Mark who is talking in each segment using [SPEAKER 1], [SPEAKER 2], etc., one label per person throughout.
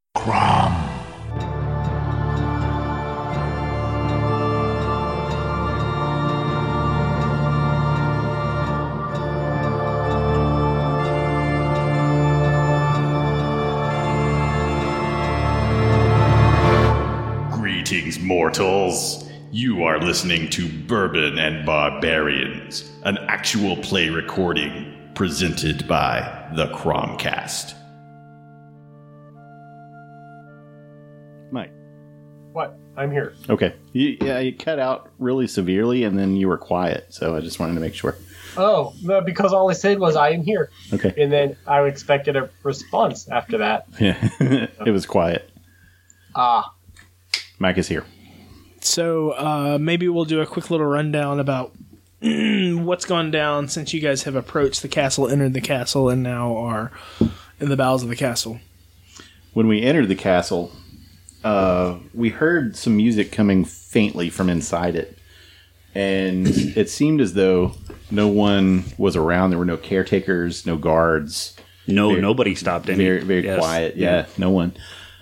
[SPEAKER 1] Crom.
[SPEAKER 2] Greetings, mortals. You are listening to Bourbon and Barbarians, an actual play recording presented by the Cromcast.
[SPEAKER 3] Mike.
[SPEAKER 4] What? I'm here.
[SPEAKER 3] Okay. You cut out really severely, and then you were quiet, so I just wanted to make sure.
[SPEAKER 4] Oh, no, because all I said was I am here.
[SPEAKER 3] Okay.
[SPEAKER 4] And then I expected a response after that.
[SPEAKER 3] Yeah, it was quiet. Mike is here.
[SPEAKER 5] So maybe we'll do a quick little rundown about what's gone down since you guys have approached the castle, entered the castle, and now are in the bowels of the castle.
[SPEAKER 3] When we entered the castle, we heard some music coming faintly from inside it. And it seemed as though no one was around. There were no caretakers, no guards.
[SPEAKER 6] Nobody stopped any.
[SPEAKER 3] Very quiet. Yeah, no one.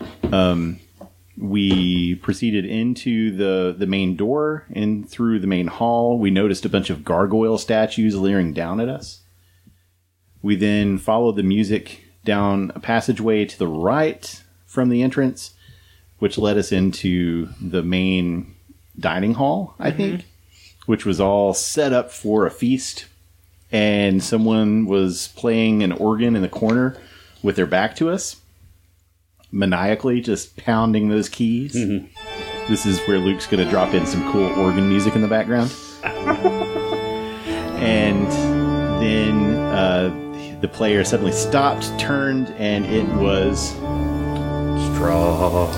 [SPEAKER 3] We proceeded into the main door and through the main hall. We noticed a bunch of gargoyle statues leering down at us. We then followed the music down a passageway to the right from the entrance, which led us into the main dining hall, I think, which was all set up for a feast. And someone was playing an organ in the corner with their back to us, maniacally just pounding those keys. This is where Luke's going to drop in some cool organ music in the background. And then the player suddenly stopped, turned, and it was Strahd.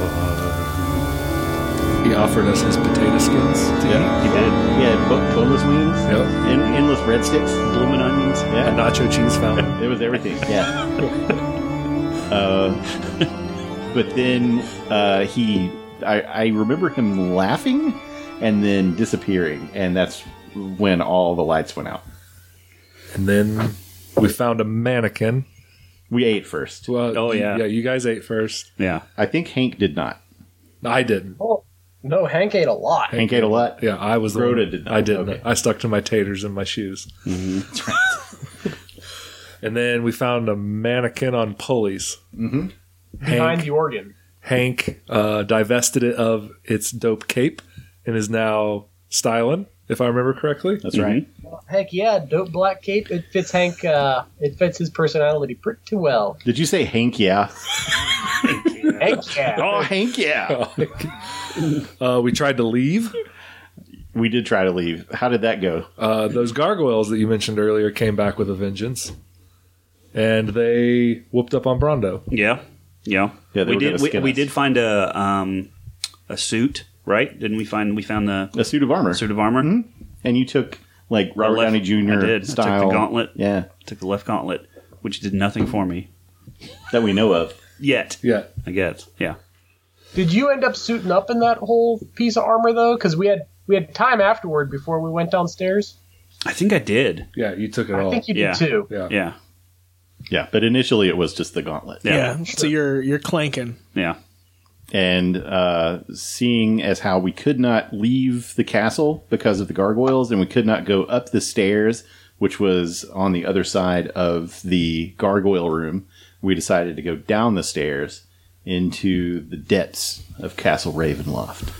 [SPEAKER 7] He offered us his potato skins to eat.
[SPEAKER 3] He did. He had boneless wings, endless breadsticks,
[SPEAKER 6] Blooming onions,
[SPEAKER 7] A nacho cheese fountain.
[SPEAKER 3] It was everything, yeah. But then I remember him laughing and then disappearing, and that's when all the lights went out.
[SPEAKER 7] And then we found a mannequin.
[SPEAKER 3] We ate first.
[SPEAKER 7] Well,
[SPEAKER 6] yeah,
[SPEAKER 7] you guys ate first.
[SPEAKER 6] yeah.
[SPEAKER 3] I think Hank did not.
[SPEAKER 7] I didn't.
[SPEAKER 4] Oh, no, Hank ate a lot.
[SPEAKER 3] Hank ate a lot?
[SPEAKER 7] Yeah, I was the
[SPEAKER 3] Rhoda
[SPEAKER 7] one.
[SPEAKER 3] did not.
[SPEAKER 7] I didn't.
[SPEAKER 3] Okay.
[SPEAKER 7] I stuck to my taters and my shoes.
[SPEAKER 3] That's right.
[SPEAKER 7] And then we found a mannequin on pulleys.
[SPEAKER 4] Behind the organ.
[SPEAKER 7] Hank divested it of its dope cape and is now styling, if I remember correctly.
[SPEAKER 3] That's right.
[SPEAKER 4] Heck yeah, dope black cape. It fits Hank. It fits his personality pretty well.
[SPEAKER 3] Did you say Hank, yeah?
[SPEAKER 4] Heck yeah.
[SPEAKER 3] Oh, Hank, yeah.
[SPEAKER 7] We tried to leave.
[SPEAKER 3] We did try to leave. How did that go?
[SPEAKER 7] Those gargoyles that you mentioned earlier came back with a vengeance. And they whooped up on Brondo.
[SPEAKER 6] Yeah.
[SPEAKER 3] Yeah, they
[SPEAKER 6] we
[SPEAKER 3] were gonna
[SPEAKER 6] did.
[SPEAKER 3] skin
[SPEAKER 6] We
[SPEAKER 3] us.
[SPEAKER 6] did find a suit, right? Didn't we find? We found
[SPEAKER 3] A suit of armor.
[SPEAKER 6] suit of armor.
[SPEAKER 3] And you took, like, Robert
[SPEAKER 6] left-
[SPEAKER 3] Downey Jr.
[SPEAKER 6] I did. I took the
[SPEAKER 3] style.
[SPEAKER 6] gauntlet.
[SPEAKER 3] Yeah,
[SPEAKER 6] Took the left gauntlet, which did nothing for me
[SPEAKER 3] that we know of.
[SPEAKER 6] yet.
[SPEAKER 7] Yeah.
[SPEAKER 6] I guess. Yeah.
[SPEAKER 4] Did you end up suiting up in that whole piece of armor though? Because we had time afterward before we went downstairs.
[SPEAKER 6] I think I did.
[SPEAKER 7] Yeah, you took it
[SPEAKER 4] I
[SPEAKER 7] all.
[SPEAKER 4] think you
[SPEAKER 6] Yeah.
[SPEAKER 4] did too.
[SPEAKER 7] Yeah.
[SPEAKER 6] Yeah.
[SPEAKER 3] Yeah, but initially it was just the gauntlet.
[SPEAKER 6] Yeah.
[SPEAKER 5] So you're clanking.
[SPEAKER 6] Yeah.
[SPEAKER 3] And seeing as how we could not leave the castle because of the gargoyles, and we could not go up the stairs, which was on the other side of the gargoyle room, we decided to go down the stairs into the depths of Castle Ravenloft.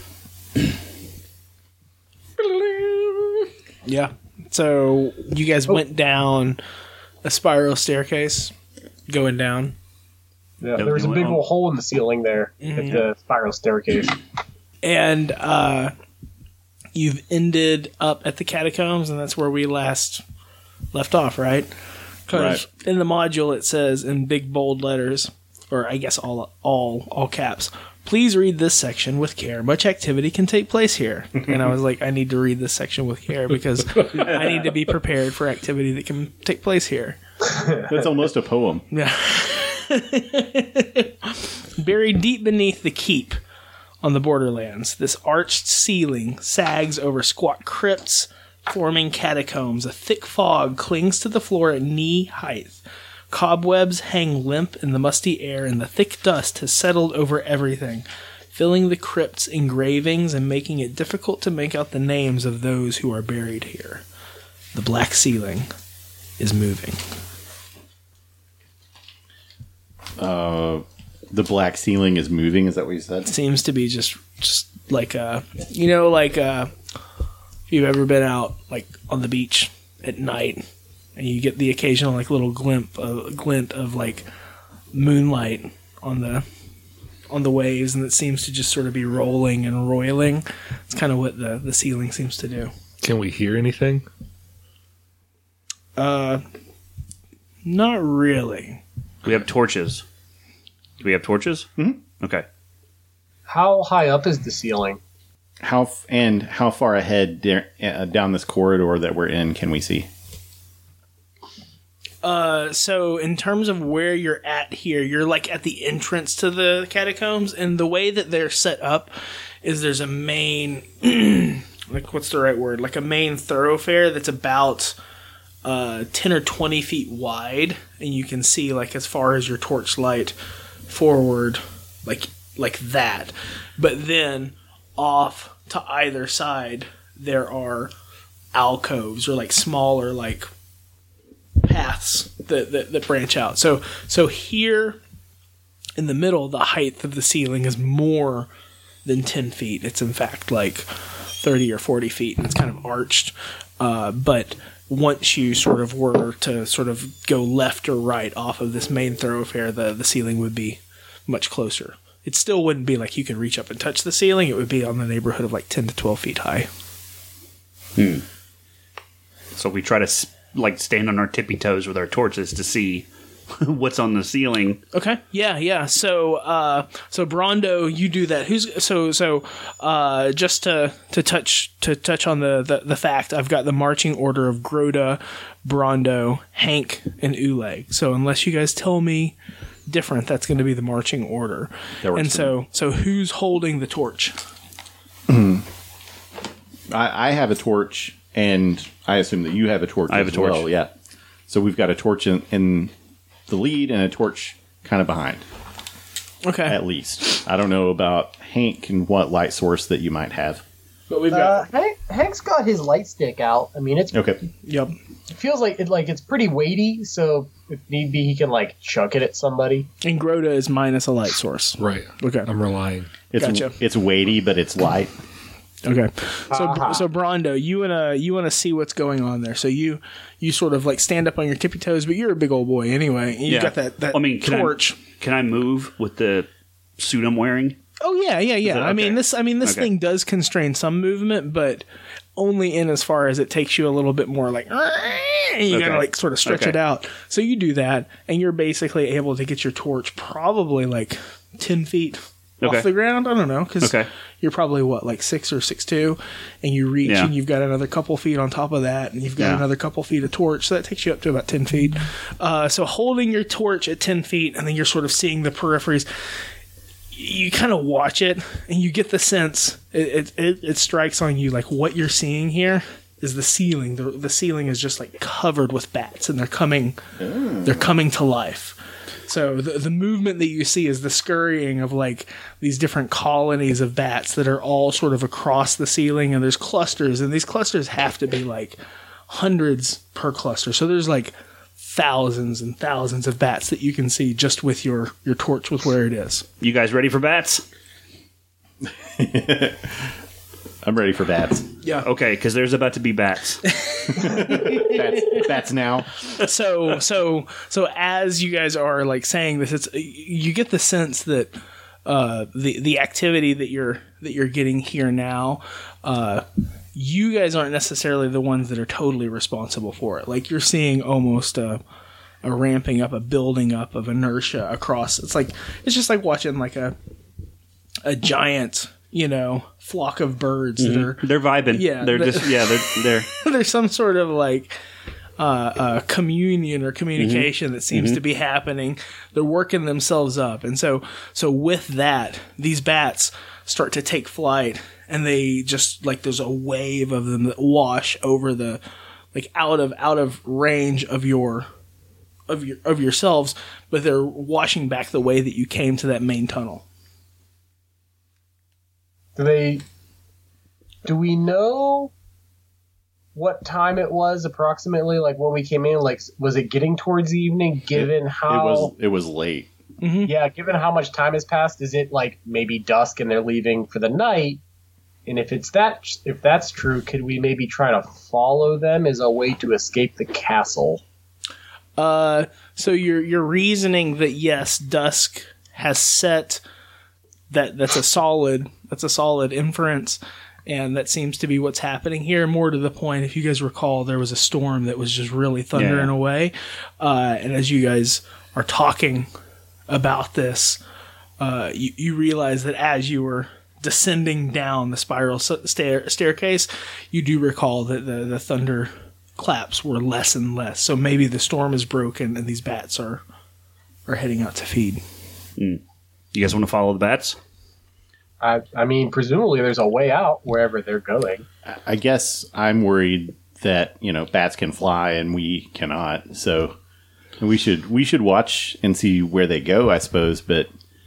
[SPEAKER 5] Yeah. So you guys went down a spiral staircase going down.
[SPEAKER 4] Yeah, there was a big old hole in the ceiling there at the spiral staircase.
[SPEAKER 5] And you've ended up at the catacombs, and that's where we last left off, right? Because in the module it says in big bold letters, or I guess all caps, please read this section with care. Much activity can take place here. And I was like, I need to read this section with care because I need to be prepared for activity that can take place here.
[SPEAKER 3] That's almost a poem.
[SPEAKER 5] Yeah. Buried deep beneath the keep on the borderlands, this arched ceiling sags over squat crypts, forming catacombs. A thick fog clings to the floor at knee height, Cobwebs hang limp in the musty air, and the thick dust has settled over everything, filling the crypt's engravings and making it difficult to make out the names of those who are buried here. The black ceiling is moving.
[SPEAKER 3] The black ceiling is moving. Is that what you said?
[SPEAKER 5] Seems to be just like if you've ever been out like on the beach at night and you get the occasional like little glint of like moonlight on the waves, and it seems to just sort of be rolling and roiling. It's kind of what the ceiling seems to do.
[SPEAKER 7] Can we hear anything?
[SPEAKER 5] Not really.
[SPEAKER 6] We have torches. Do we have torches?
[SPEAKER 3] Mm-hmm.
[SPEAKER 6] Okay.
[SPEAKER 4] How high up is the ceiling?
[SPEAKER 3] How far ahead down this corridor that we're in can we see?
[SPEAKER 5] So in terms of where you're at here, you're like at the entrance to the catacombs, and the way that they're set up is there's a main, like what's the right word? Like a main thoroughfare that's about 10 or 20 feet wide, and you can see like as far as your torchlight forward, like that. But then off to either side there are alcoves or like smaller like paths that branch out. So here in the middle, the height of the ceiling is more than 10 feet. It's in fact like 30 or 40 feet, and it's kind of arched. But once you sort of were to sort of go left or right off of this main thoroughfare, the ceiling would be much closer. It still wouldn't be like you could reach up and touch the ceiling. It would be on the neighborhood of like 10 to 12 feet high.
[SPEAKER 6] So we try to stand on our tippy toes with our torches to see what's on the ceiling.
[SPEAKER 5] Okay. Yeah. So Brondo, you do that. Just to touch on the fact, I've got the marching order of Groda, Brondo, Hank, and Uleg. So unless you guys tell me different, that's going to be the marching order. And so who's holding the torch?
[SPEAKER 3] I have a torch, and I assume that you have a torch.
[SPEAKER 6] I have
[SPEAKER 3] as
[SPEAKER 6] a torch.
[SPEAKER 3] well, yeah. So we've got a torch in the lead and a torch kind of behind.
[SPEAKER 5] Okay.
[SPEAKER 3] At least. I don't know about Hank and what light source that you might have.
[SPEAKER 5] But we've got
[SPEAKER 4] Hank's got his light stick out. I mean, it's
[SPEAKER 3] Okay.
[SPEAKER 5] Yep.
[SPEAKER 4] it feels like it's pretty weighty, so if need be, he can like chuck it at somebody.
[SPEAKER 5] And Groda is minus a light source.
[SPEAKER 7] Right.
[SPEAKER 5] Okay.
[SPEAKER 7] I'm relying.
[SPEAKER 5] Gotcha.
[SPEAKER 3] It's weighty, but it's light.
[SPEAKER 5] Okay, so Brondo, you wanna see what's going on there. So you sort of like stand up on your tippy toes, but you're a big old boy anyway. And you got that torch.
[SPEAKER 6] Can I move with the suit I'm wearing?
[SPEAKER 5] Oh yeah.
[SPEAKER 6] Okay.
[SPEAKER 5] I mean this
[SPEAKER 6] Okay.
[SPEAKER 5] thing does constrain some movement, but only in as far as it takes you a little bit more like and you gotta like sort of stretch it out. So you do that, and you're basically able to get your torch probably like 10 feet off the ground. I don't know, because you're probably like 6 or 6'2", and you reach and you've got another couple feet on top of that, and you've got another couple feet of torch, so that takes you up to about 10 feet. So holding your torch at 10 feet, and then you're sort of seeing the peripheries. You kind of watch it, and you get the sense it strikes on you like what you're seeing here is the ceiling. The ceiling is just like covered with bats, and they're coming to life. So the movement that you see is the scurrying of like these different colonies of bats that are all sort of across the ceiling, and there's clusters, and these clusters have to be like hundreds per cluster. So there's like thousands and thousands of bats that you can see just with your torch with where it is.
[SPEAKER 6] You guys ready for bats?
[SPEAKER 3] I'm ready for bats.
[SPEAKER 5] Yeah.
[SPEAKER 6] Okay, because there's about to be bats.
[SPEAKER 3] Bats now.
[SPEAKER 5] So as you guys are like saying this, you get the sense that the activity that you're getting here now, you guys aren't necessarily the ones that are totally responsible for it. Like you're seeing almost a ramping up, a building up of inertia across. It's just like watching like a giant, flock of birds that are
[SPEAKER 6] They're vibing.
[SPEAKER 5] Yeah,
[SPEAKER 6] they're
[SPEAKER 5] there's some sort of like communion or communication that seems to be happening. They're working themselves up, and so with that, these bats start to take flight, and they just like there's a wave of them that wash over the like out of range of your of yourselves, but they're washing back the way that you came to that main tunnel.
[SPEAKER 4] Do we know what time it was approximately? Like when we came in, like was it getting towards the evening? Given how
[SPEAKER 3] it was late.
[SPEAKER 4] Yeah, given how much time has passed, is it like maybe dusk and they're leaving for the night? And if that's true, could we maybe try to follow them as a way to escape the castle?
[SPEAKER 5] So you're reasoning that yes, dusk has set. That's a solid inference, and that seems to be what's happening here. More to the point, if you guys recall, there was a storm that was just really thundering away, and as you guys are talking about this, you realize that as you were descending down the spiral staircase, you do recall that the thunder claps were less and less. So maybe the storm is broken and these bats are heading out to feed.
[SPEAKER 6] You guys want to follow the bats?
[SPEAKER 4] I mean, presumably there's a way out wherever they're going.
[SPEAKER 3] I guess I'm worried that, bats can fly and we cannot. So we should watch and see where they go, I suppose. But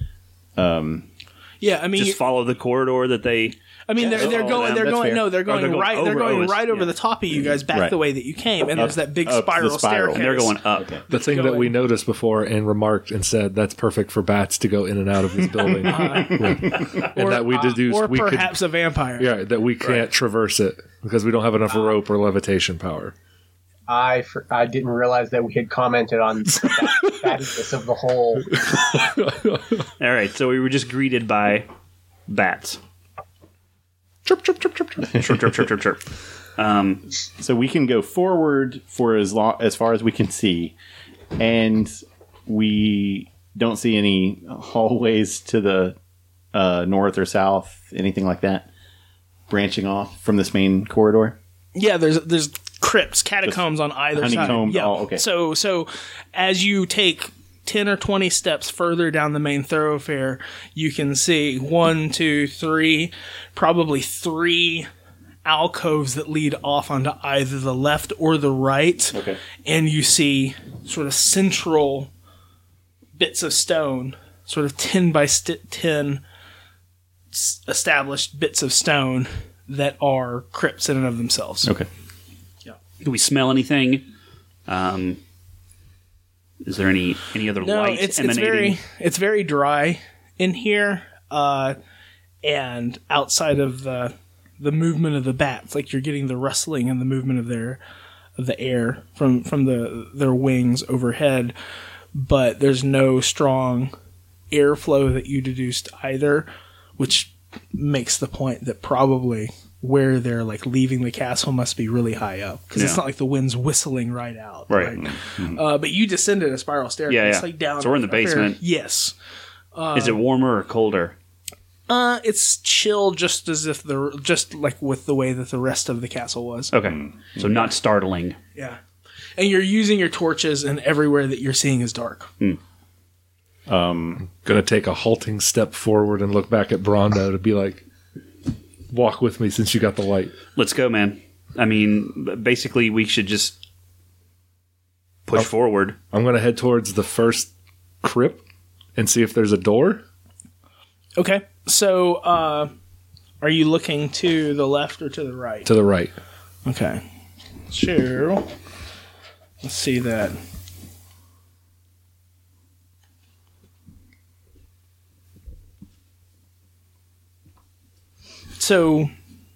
[SPEAKER 5] yeah, I mean,
[SPEAKER 6] just follow the corridor that they.
[SPEAKER 5] I mean, they're going right over
[SPEAKER 6] yeah.
[SPEAKER 5] the top of you guys back the way that you came, and there's that big spiral
[SPEAKER 3] the spiral.
[SPEAKER 5] staircase.
[SPEAKER 6] And they're going up.
[SPEAKER 3] Okay.
[SPEAKER 7] The thing that we noticed before and remarked and said that's perfect for bats to go in and out of this building, and that we deduced
[SPEAKER 5] or
[SPEAKER 7] we
[SPEAKER 5] perhaps a vampire.
[SPEAKER 7] Yeah, that we can't traverse it because we don't have enough rope or levitation power.
[SPEAKER 4] I didn't realize that we had commented on the badness of the whole.
[SPEAKER 6] All right, so we were just greeted by bats. Chirp, chirp, chirp, chirp, chirp, chirp, chirp, chirp, chirp, chirp.
[SPEAKER 3] So we can go forward for as far as we can see, and we don't see any hallways to the north or south, anything like that, branching off from this main corridor.
[SPEAKER 5] Yeah, there's crypts, catacombs on either side.
[SPEAKER 3] Honeycombed.
[SPEAKER 5] Yeah.
[SPEAKER 3] Oh, okay.
[SPEAKER 5] So as you take 10 or 20 steps further down the main thoroughfare, you can see 1, 2, 3, probably 3 alcoves that lead off onto either the left or the right.
[SPEAKER 3] Okay.
[SPEAKER 5] And you see sort of central bits of stone, sort of 10 by 10 established bits of stone that are crypts in and of themselves.
[SPEAKER 3] Okay.
[SPEAKER 6] Do we smell anything? Is there any other light emanating?
[SPEAKER 5] It's very dry in here, and outside of the movement of the bats, like you're getting the rustling and the movement of the air from their wings overhead, but there's no strong airflow that you deduced either, which makes the point that probably where they're like leaving the castle must be really high up, because it's not like the wind's whistling right out.
[SPEAKER 6] Right.
[SPEAKER 5] But you descended a spiral staircase,
[SPEAKER 6] Yeah.
[SPEAKER 5] like down.
[SPEAKER 6] So we're in the basement.
[SPEAKER 5] Yes.
[SPEAKER 6] Is it warmer or colder?
[SPEAKER 5] It's chill, just as if just like with the way that the rest of the castle was.
[SPEAKER 6] Okay. So not startling.
[SPEAKER 5] Yeah. And you're using your torches, and everywhere that you're seeing is dark.
[SPEAKER 7] Gonna take a halting step forward and look back at Brondo to be like, walk with me since you got the light.
[SPEAKER 6] Let's go, man. I mean, basically, we should just push forward.
[SPEAKER 7] I'm gonna head towards the first crypt and see if there's a door.
[SPEAKER 5] Okay. So, are you looking to the left or to the right?
[SPEAKER 7] To the right.
[SPEAKER 5] Okay. Sure. Let's see that. So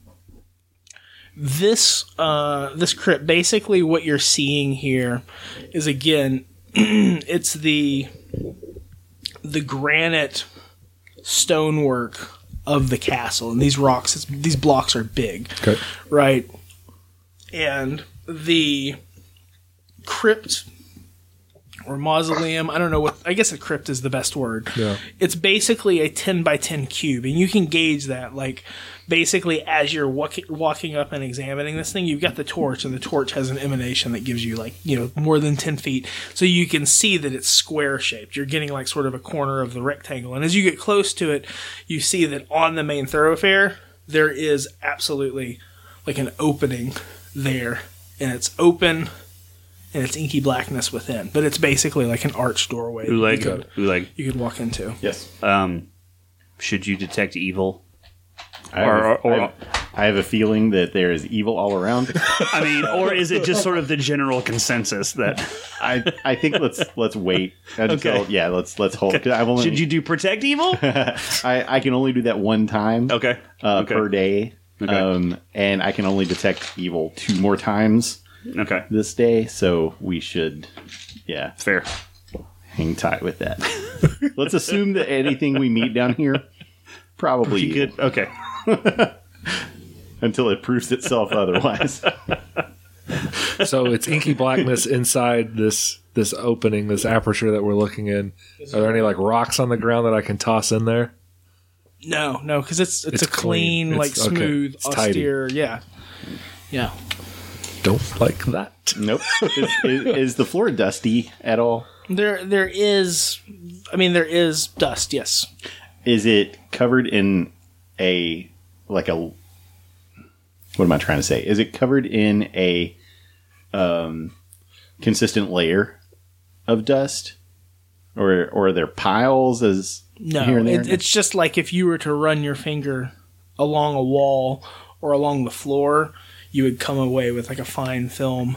[SPEAKER 5] this crypt, basically what you're seeing here is, again, it's the granite stonework of the castle, and these blocks are big,
[SPEAKER 7] Okay.
[SPEAKER 5] right? And the crypt or mausoleum, I don't know I guess a crypt is the best word.
[SPEAKER 7] Yeah.
[SPEAKER 5] It's basically a 10 by 10 cube, and you can gauge that, like, basically as you're walking up and examining this thing, you've got the torch, and the torch has an emanation that gives you, like, more than 10 feet. So you can see that it's square shaped. You're getting like sort of a corner of the rectangle. And as you get close to it, you see that on the main thoroughfare, there is absolutely like an opening there. And it's open, and it's inky blackness within. But it's basically like an arched doorway that
[SPEAKER 6] Uleg.
[SPEAKER 5] you could walk into.
[SPEAKER 3] Yes.
[SPEAKER 6] Should you detect evil?
[SPEAKER 3] I have a feeling that there is evil all around.
[SPEAKER 6] I mean, or is it just sort of the general consensus that
[SPEAKER 3] I think let's wait until let's hold. I've only,
[SPEAKER 6] should you do protect evil?
[SPEAKER 3] I can only do that one time.
[SPEAKER 6] Okay.
[SPEAKER 3] Per day.
[SPEAKER 6] Okay.
[SPEAKER 3] And I can only detect evil 2 more times
[SPEAKER 6] Okay.
[SPEAKER 3] this day, so we should
[SPEAKER 6] Fair.
[SPEAKER 3] hang tight with that. Let's assume that anything we meet down here probably
[SPEAKER 6] You
[SPEAKER 3] evil,
[SPEAKER 6] good? Okay.
[SPEAKER 3] until it proves itself otherwise.
[SPEAKER 7] So it's inky blackness inside this opening, this aperture that we're looking in. Are there any like rocks on the ground that I can toss in there?
[SPEAKER 5] No, because it's a
[SPEAKER 7] clean.
[SPEAKER 5] clean, like
[SPEAKER 7] It's- okay.
[SPEAKER 5] smooth,
[SPEAKER 7] It's tidy.
[SPEAKER 5] austere. Yeah.
[SPEAKER 7] Don't like that.
[SPEAKER 3] Nope. Is the floor dusty at all?
[SPEAKER 5] There is dust. Yes.
[SPEAKER 3] Is it covered in what am I trying to say? Is it covered in a consistent layer of dust? Or are there piles
[SPEAKER 5] No,
[SPEAKER 3] here and there?
[SPEAKER 5] it's just like if you were to run your finger along a wall or along the floor, you would come away with like a fine film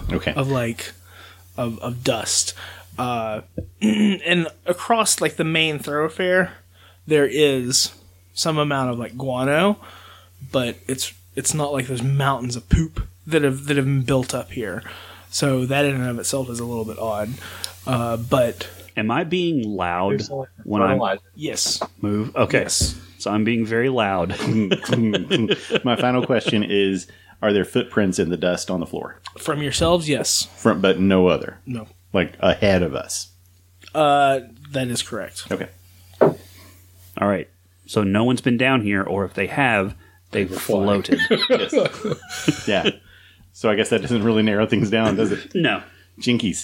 [SPEAKER 5] of dust. And across like the main thoroughfare, there is some amount of like guano, but it's not like there's mountains of poop that have been built up here. So that in and of itself is a little bit odd. But
[SPEAKER 6] Am I being loud
[SPEAKER 4] There's only
[SPEAKER 6] when I
[SPEAKER 4] fertilizer.
[SPEAKER 5] yes,
[SPEAKER 6] move? Okay.
[SPEAKER 5] yes.
[SPEAKER 6] So I'm being very loud.
[SPEAKER 3] My final question is: are there footprints in the dust on the floor?
[SPEAKER 5] From yourselves, yes.
[SPEAKER 3] But no other,
[SPEAKER 5] No.
[SPEAKER 3] like ahead of us.
[SPEAKER 5] That is correct.
[SPEAKER 3] Okay.
[SPEAKER 6] All right. So no one's been down here, or if they have, they've floated.
[SPEAKER 3] Yes. Yeah. So I guess that doesn't really narrow things down, does it?
[SPEAKER 6] No.
[SPEAKER 3] Jinkies.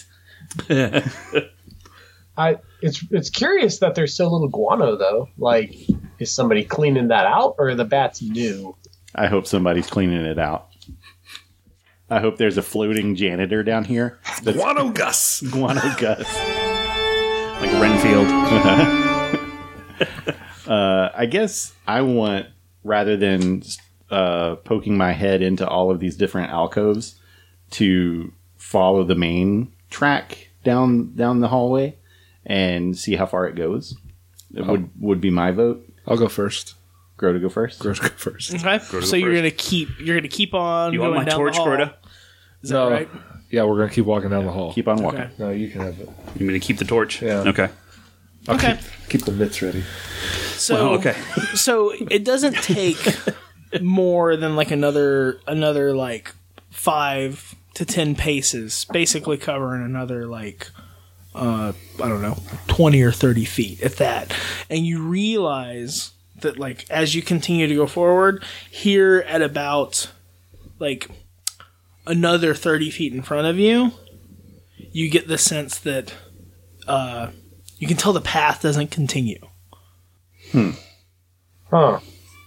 [SPEAKER 4] It's curious that there's so little guano though. Like, is somebody cleaning that out, or are the bats new?
[SPEAKER 3] I hope somebody's cleaning it out. I hope there's a floating janitor down here. That's
[SPEAKER 7] Guano Gus.
[SPEAKER 3] Guano Gus.
[SPEAKER 6] Like Renfield.
[SPEAKER 3] I guess I want, rather than poking my head into all of these different alcoves, to follow the main track down the hallway and see how far it goes. It would be my vote.
[SPEAKER 7] I'll go first.
[SPEAKER 3] Grow to go first.
[SPEAKER 7] Gross go first.
[SPEAKER 5] Okay. So you're gonna keep on.
[SPEAKER 6] You
[SPEAKER 5] going
[SPEAKER 6] want my
[SPEAKER 5] down
[SPEAKER 6] torch,
[SPEAKER 5] the hall.
[SPEAKER 6] Grota?
[SPEAKER 5] Is that right?
[SPEAKER 7] Yeah, we're gonna keep walking down the hall.
[SPEAKER 3] Keep on walking.
[SPEAKER 5] Okay.
[SPEAKER 7] No, you can have it.
[SPEAKER 6] You mean to keep the torch?
[SPEAKER 7] Yeah.
[SPEAKER 6] Okay.
[SPEAKER 5] Okay.
[SPEAKER 7] Keep the mitts ready.
[SPEAKER 5] So
[SPEAKER 6] Well, okay.
[SPEAKER 5] So it doesn't take more than like another like 5 to 10 paces, basically covering another like I don't know, 20 or 30 feet at that. And you realize that like as you continue to go forward, here at about like another 30 feet in front of you, you get the sense that you can tell the path doesn't continue.
[SPEAKER 4] Huh.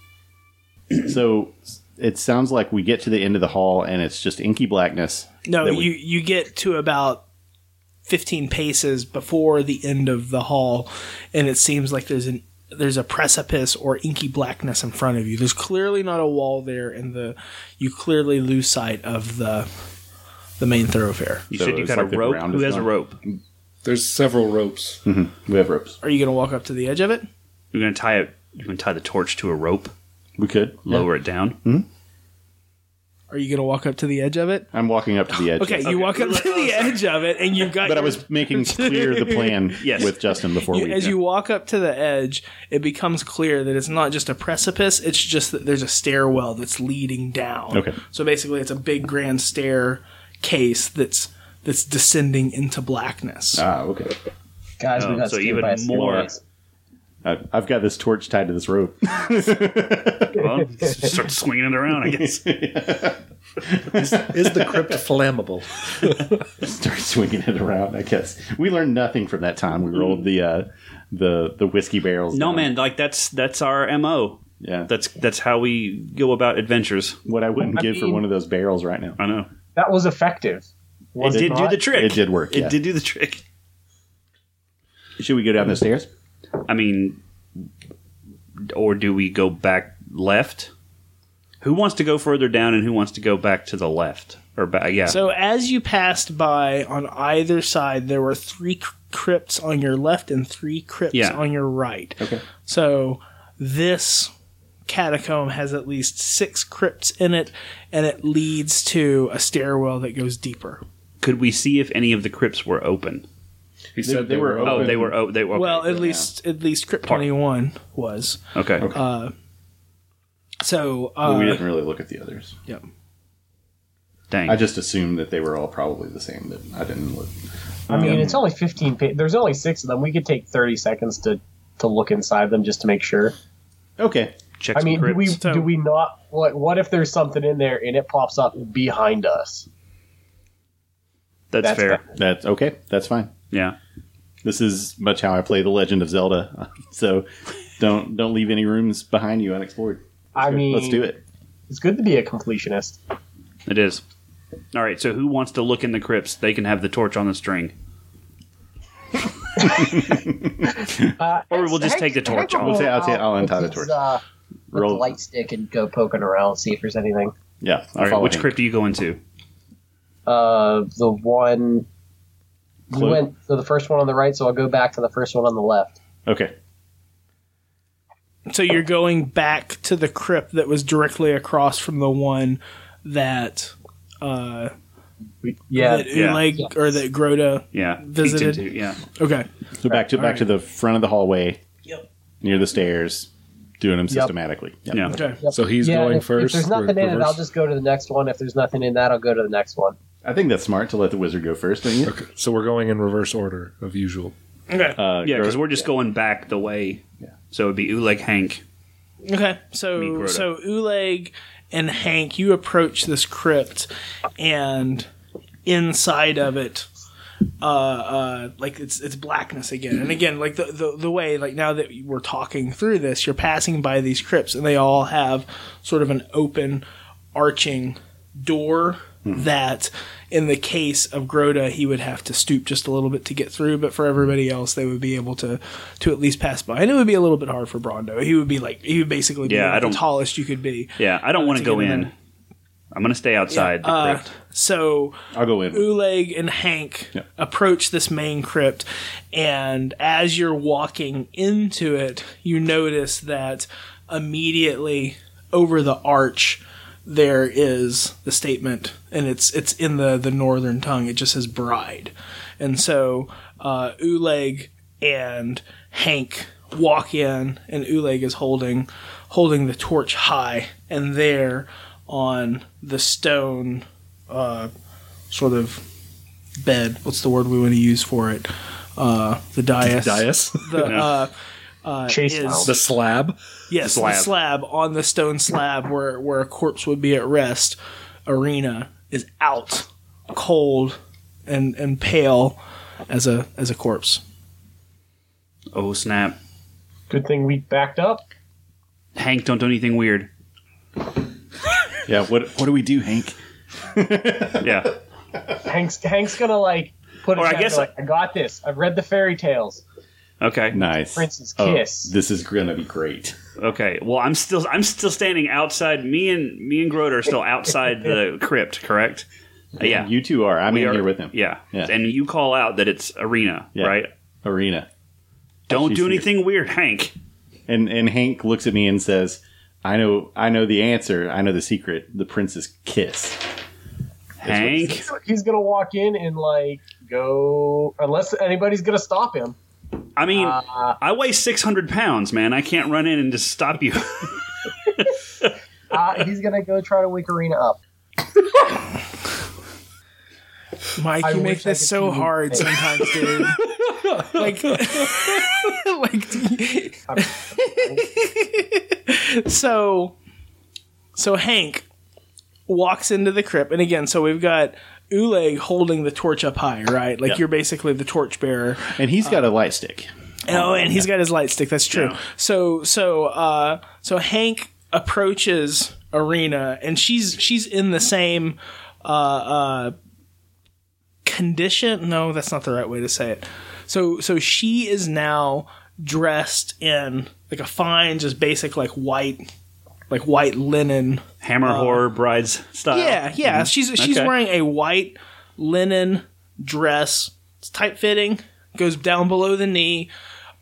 [SPEAKER 3] So it sounds like we get to the end of the hall and it's just inky blackness.
[SPEAKER 5] No,
[SPEAKER 3] that we-
[SPEAKER 5] you get to about 15 paces before the end of the hall, and it seems like there's a precipice or inky blackness in front of you. There's clearly not a wall there, and you clearly lose sight of the main thoroughfare.
[SPEAKER 6] You
[SPEAKER 3] So
[SPEAKER 6] said you
[SPEAKER 3] it's
[SPEAKER 6] got
[SPEAKER 3] like
[SPEAKER 6] a
[SPEAKER 3] the
[SPEAKER 6] rope?
[SPEAKER 3] ground
[SPEAKER 6] Who
[SPEAKER 3] is
[SPEAKER 6] has a
[SPEAKER 3] gone.
[SPEAKER 6] rope?
[SPEAKER 7] There's several ropes.
[SPEAKER 3] We have ropes.
[SPEAKER 5] Are you going to walk up to the edge of it?
[SPEAKER 6] You're going to tie it. You're going to tie the torch to a rope,
[SPEAKER 3] We could
[SPEAKER 6] lower it down.
[SPEAKER 5] Are you going to walk up to the edge of it?
[SPEAKER 3] I'm walking up to the edge.
[SPEAKER 5] Okay, you walk up to the edge of it, and you've got.
[SPEAKER 3] But I
[SPEAKER 5] your-
[SPEAKER 3] was making clear the plan
[SPEAKER 6] Yes.
[SPEAKER 3] with Justin before we.
[SPEAKER 5] as you walk up to the edge, it becomes clear that it's not just a precipice, it's just that there's a stairwell that's leading down.
[SPEAKER 3] Okay.
[SPEAKER 5] So basically it's a big grand staircase that's descending into blackness.
[SPEAKER 3] okay.
[SPEAKER 4] Guys, we
[SPEAKER 6] Oh,
[SPEAKER 4] got
[SPEAKER 6] so
[SPEAKER 4] scared
[SPEAKER 6] even
[SPEAKER 4] by a
[SPEAKER 6] more-
[SPEAKER 4] staircase.
[SPEAKER 3] I've got this torch tied to this rope.
[SPEAKER 6] Well, start swinging it around, I guess.
[SPEAKER 7] Is the crypt flammable?
[SPEAKER 3] Start swinging it around. I guess we learned nothing from that time. We rolled the whiskey barrels.
[SPEAKER 6] No,
[SPEAKER 3] down.
[SPEAKER 6] man, like that's our MO.
[SPEAKER 3] Yeah,
[SPEAKER 6] That's how we go about adventures.
[SPEAKER 3] what I wouldn't give for
[SPEAKER 4] mean-
[SPEAKER 3] one of those barrels right now.
[SPEAKER 6] I know.
[SPEAKER 4] That was effective.
[SPEAKER 6] It did do the trick.
[SPEAKER 3] It did work.
[SPEAKER 6] It
[SPEAKER 3] Yeah.
[SPEAKER 6] did do the trick.
[SPEAKER 3] Should we go down the stairs?
[SPEAKER 6] I mean, or do we go back left? Who wants to go further down and who wants to go back to the left? Or back, yeah.
[SPEAKER 5] So as you passed by on either side, there were 3 crypts on your left and 3 crypts
[SPEAKER 6] Yeah.
[SPEAKER 5] on your right.
[SPEAKER 3] Okay.
[SPEAKER 5] So this catacomb has at least 6 crypts in it, and it leads to a stairwell that goes deeper.
[SPEAKER 6] Could we see if any of the crypts were open?
[SPEAKER 7] He said
[SPEAKER 3] they were
[SPEAKER 6] Oh,
[SPEAKER 3] open.
[SPEAKER 6] they were. Oh, they were. Okay.
[SPEAKER 5] Well, at least Crypt 21 was.
[SPEAKER 6] Okay.
[SPEAKER 5] So
[SPEAKER 3] Well, we didn't really look at the others.
[SPEAKER 5] yeah.
[SPEAKER 6] Dang.
[SPEAKER 3] I just assumed that they were all probably the same, but I didn't look.
[SPEAKER 4] I mean, it's only 15 pages. There's only 6 of them. We could take 30 seconds to look inside them just to make sure.
[SPEAKER 3] Okay.
[SPEAKER 6] Check
[SPEAKER 4] I
[SPEAKER 6] some
[SPEAKER 4] mean,
[SPEAKER 6] crypts.
[SPEAKER 4] do we not? What if there's something in there and it pops up behind us?
[SPEAKER 6] That's fair.
[SPEAKER 3] That's okay. That's fine.
[SPEAKER 6] Yeah.
[SPEAKER 3] This is much how I play The Legend of Zelda. So don't leave any rooms behind you unexplored.
[SPEAKER 4] I mean,
[SPEAKER 3] Let's do it.
[SPEAKER 4] It's good to be a completionist.
[SPEAKER 6] It is. All right. So who wants to look in the crypts? They can have the torch on the string. Or we'll just take the torch off.
[SPEAKER 3] I'll untie the torch.
[SPEAKER 4] With
[SPEAKER 3] Roll.
[SPEAKER 4] the light stick and go poking around, see if there's anything.
[SPEAKER 3] Yeah.
[SPEAKER 6] All right.
[SPEAKER 3] follow
[SPEAKER 6] Which
[SPEAKER 3] Hank.
[SPEAKER 6] crypt do you go into?
[SPEAKER 4] The one. We
[SPEAKER 3] Clue?
[SPEAKER 4] went to the first one on the right, so I'll go back to the first one on the left.
[SPEAKER 3] Okay.
[SPEAKER 5] So you're going back to the crypt that was directly across from the one that
[SPEAKER 4] Yeah,
[SPEAKER 5] that Uleg or that Grota
[SPEAKER 6] Yeah. peeked
[SPEAKER 5] visited.
[SPEAKER 6] into, yeah.
[SPEAKER 5] Okay.
[SPEAKER 3] So back to the front of the hallway.
[SPEAKER 5] Yep.
[SPEAKER 3] Near the stairs, doing them systematically. Yep.
[SPEAKER 6] Yeah.
[SPEAKER 5] Okay.
[SPEAKER 7] So he's going
[SPEAKER 4] if
[SPEAKER 7] first.
[SPEAKER 4] there's nothing in it,
[SPEAKER 7] reverse?
[SPEAKER 4] I'll just go to the next one. If there's nothing in that, I'll go to the next one.
[SPEAKER 3] I think that's smart to let the wizard go first, don't you?
[SPEAKER 7] Okay, so we're going in reverse order of usual.
[SPEAKER 5] Okay.
[SPEAKER 6] Yeah, because we're just going back the way.
[SPEAKER 3] Yeah.
[SPEAKER 6] So it'd be Uleg, Hank.
[SPEAKER 5] Okay,
[SPEAKER 6] Me,
[SPEAKER 5] so
[SPEAKER 6] Grota.
[SPEAKER 5] Uleg and Hank, you approach this crypt, and inside of it, like it's blackness again, and again, like the way, like now that we're talking through this, you're passing by these crypts, and they all have sort of an open, arching door that, in the case of Grota, he would have to stoop just a little bit to get through, but for everybody else, they would be able to at least pass by. And it would be a little bit hard for Brondo. He would basically be
[SPEAKER 6] Yeah,
[SPEAKER 5] like the tallest you could be.
[SPEAKER 6] Yeah, I don't want to go
[SPEAKER 5] get him
[SPEAKER 6] in.
[SPEAKER 5] in.
[SPEAKER 6] I'm going to stay outside the crypt.
[SPEAKER 5] So
[SPEAKER 3] I'll go in.
[SPEAKER 5] Uleg and Hank
[SPEAKER 3] Yeah.
[SPEAKER 5] approach this main crypt, and as you're walking into it, you notice that immediately over the arch there is the statement, and it's in the northern tongue. It just says bride. And so Uleg and Hank walk in, and Uleg is holding the torch high, and there on the stone sort of bed, what's the word we want to use for it? The dais.
[SPEAKER 7] Dais?
[SPEAKER 5] The
[SPEAKER 4] Chase
[SPEAKER 5] is
[SPEAKER 4] mount.
[SPEAKER 7] The slab?
[SPEAKER 5] yes,
[SPEAKER 6] slab.
[SPEAKER 5] the slab on the stone slab where a corpse would be at rest. Arena is out, cold and pale as a corpse.
[SPEAKER 6] Oh, snap.
[SPEAKER 4] Good thing we backed up.
[SPEAKER 6] Hank, don't do anything weird.
[SPEAKER 3] Yeah. What do we do, Hank?
[SPEAKER 6] Yeah.
[SPEAKER 4] Hank's gonna like put it
[SPEAKER 6] Or I
[SPEAKER 4] down,
[SPEAKER 6] guess-
[SPEAKER 4] like, I got this. I've read the fairy tales.
[SPEAKER 6] Okay.
[SPEAKER 3] Nice.
[SPEAKER 4] Prince's
[SPEAKER 3] Oh,
[SPEAKER 4] kiss.
[SPEAKER 3] this is gonna be great.
[SPEAKER 6] Okay. Well, I'm still standing outside. Me and Grota are still outside the crypt, correct? Yeah.
[SPEAKER 3] You two are. I'm
[SPEAKER 6] We
[SPEAKER 3] in
[SPEAKER 6] are-
[SPEAKER 3] here with him.
[SPEAKER 6] Yeah.
[SPEAKER 3] Yeah.
[SPEAKER 6] And you call out that it's Arena,
[SPEAKER 3] Yeah.
[SPEAKER 6] right?
[SPEAKER 3] Arena.
[SPEAKER 6] Don't
[SPEAKER 3] She's
[SPEAKER 6] do
[SPEAKER 3] here.
[SPEAKER 6] anything weird, Hank.
[SPEAKER 3] And Hank looks at me and says, I know the answer. I know the secret. The prince's kiss.
[SPEAKER 6] Hank.
[SPEAKER 4] He's gonna walk in and like go, unless anybody's gonna stop him.
[SPEAKER 6] I mean, I weigh 600 pounds, man. I can't run in and just stop you.
[SPEAKER 4] He's gonna go try to wake Arena up.
[SPEAKER 5] Mike,
[SPEAKER 4] I
[SPEAKER 5] you make
[SPEAKER 4] wish I
[SPEAKER 5] this
[SPEAKER 4] could
[SPEAKER 5] so
[SPEAKER 4] see
[SPEAKER 5] hard
[SPEAKER 4] you.
[SPEAKER 5] sometimes, dude. So Hank walks into the crypt, and again, so we've got Uleg holding the torch up high, right? Like
[SPEAKER 3] Yep.
[SPEAKER 5] you're basically the torch bearer.
[SPEAKER 3] And he's got a light stick.
[SPEAKER 5] Oh, and he's got his light stick. That's true.
[SPEAKER 6] Yeah.
[SPEAKER 5] So Hank approaches Arena, and she's in the same condition. No, that's not the right way to say it. So she is now dressed in like a fine, just basic like white linen.
[SPEAKER 6] Hammer horror brides style.
[SPEAKER 5] Yeah. She's
[SPEAKER 6] Okay.
[SPEAKER 5] wearing a white linen dress. It's tight fitting, goes down below the knee.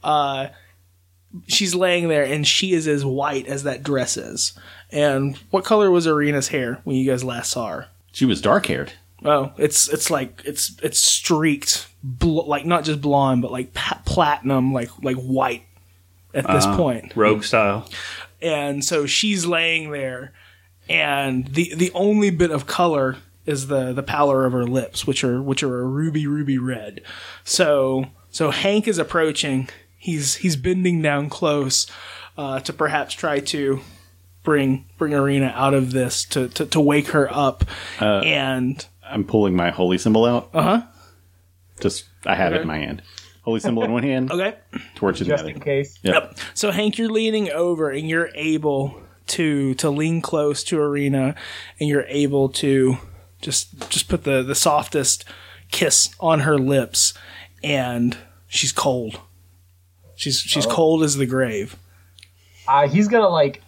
[SPEAKER 5] She's laying there, and she is as white as that dress is. And what color was Arena's hair when you guys last saw her?
[SPEAKER 3] She was dark haired.
[SPEAKER 5] Oh, it's streaked, like not just blonde, but like platinum, like white at this point.
[SPEAKER 6] Rogue style.
[SPEAKER 5] And so she's laying there, and the only bit of color is the pallor of her lips, which are a ruby red. So Hank is approaching. He's bending down close to perhaps try to bring Arena out of this, to wake her up. And
[SPEAKER 3] I'm pulling my holy symbol out. Just I have it
[SPEAKER 5] Okay.
[SPEAKER 3] in my hand. Holy symbol in one hand.
[SPEAKER 5] okay.
[SPEAKER 3] Torch in the
[SPEAKER 4] Just
[SPEAKER 3] other.
[SPEAKER 4] in case.
[SPEAKER 3] Yep.
[SPEAKER 5] So Hank, you're leaning over, and you're able to lean close to Arena, and you're able to just put the softest kiss on her lips, and she's cold. She's cold as the grave.
[SPEAKER 4] He's gonna like.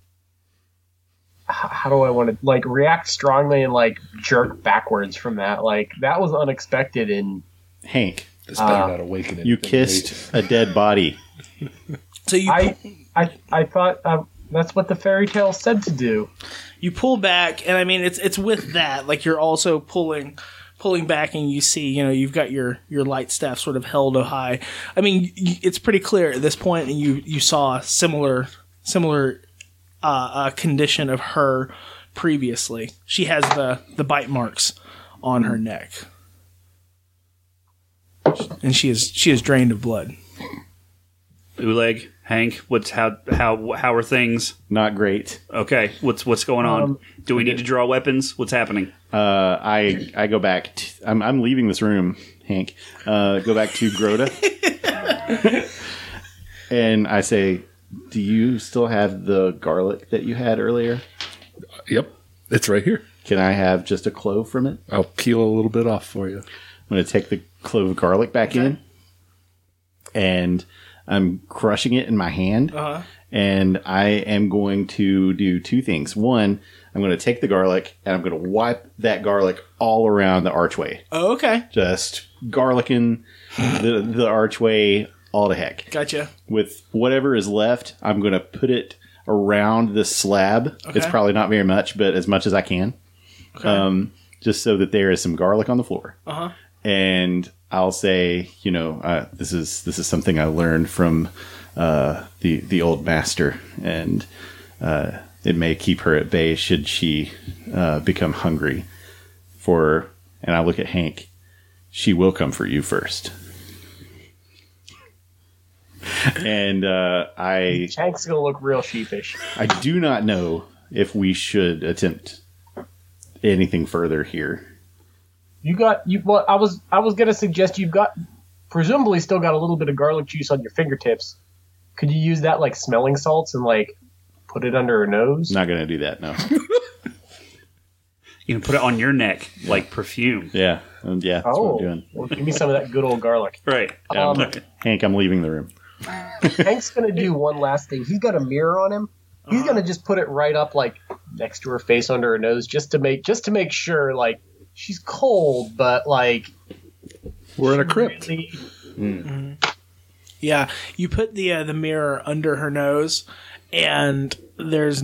[SPEAKER 4] How do I want to like react strongly and like jerk backwards from that? Like that was unexpected and
[SPEAKER 3] Hank,
[SPEAKER 7] This better not awaken
[SPEAKER 3] you
[SPEAKER 7] anything
[SPEAKER 3] kissed a dead body.
[SPEAKER 5] So you
[SPEAKER 4] I thought that's what the fairy tale said to do.
[SPEAKER 5] you pull back, and I mean it's with that, like you're also pulling back, and you see, you've got your light staff sort of held high. I mean, it's pretty clear at this point, and you saw a similar condition of her previously. She has the bite marks on her neck, and she is drained of blood.
[SPEAKER 6] Oleg, Hank, how are things?
[SPEAKER 3] Not great.
[SPEAKER 6] Okay, what's going on? Do we need to draw weapons? What's happening?
[SPEAKER 3] I go back. I'm leaving this room, Hank. Go back to Grota, and I say, "Do you still have the garlic that you had earlier?
[SPEAKER 7] Yep, it's right here.
[SPEAKER 3] Can I have just a clove from it?
[SPEAKER 7] I'll peel a little bit off for you.
[SPEAKER 3] I'm going to take the clove of garlic back in, and I'm crushing it in my hand. And I am going to do two things. One, I'm going to take the garlic, and I'm going to wipe that garlic all around the archway.
[SPEAKER 5] Oh, okay,
[SPEAKER 3] Just garlicking the archway all to heck.
[SPEAKER 5] gotcha.
[SPEAKER 3] With whatever is left, I'm going to put it around the slab.
[SPEAKER 5] Okay.
[SPEAKER 3] It's probably not very much, but as much as I can.
[SPEAKER 5] Okay.
[SPEAKER 3] Just so that there is some garlic on the floor. And I'll say, this is something I learned from the old master, and it may keep her at bay should she become hungry. And I look at Hank. She will come for you first. And
[SPEAKER 4] Hank's gonna look real sheepish.
[SPEAKER 3] I do not know if we should attempt anything further here.
[SPEAKER 4] Well, I was gonna suggest you've got presumably still got a little bit of garlic juice on your fingertips. Could you use that like smelling salts and like put it under her nose?
[SPEAKER 3] Not going to do that, no.
[SPEAKER 6] You can put it on your neck like perfume.
[SPEAKER 3] Yeah, that's what I'm doing.
[SPEAKER 4] Well, give me some of that good old garlic.
[SPEAKER 6] Right.
[SPEAKER 3] Hank, I'm leaving the room.
[SPEAKER 4] Hank's gonna do one last thing. He's got a mirror on him. He's gonna just put it right up like next to her face, under her nose, just to make sure like she's cold, but like
[SPEAKER 7] We're in a crypt.
[SPEAKER 4] really-
[SPEAKER 5] Yeah, you put the mirror under her nose, and there's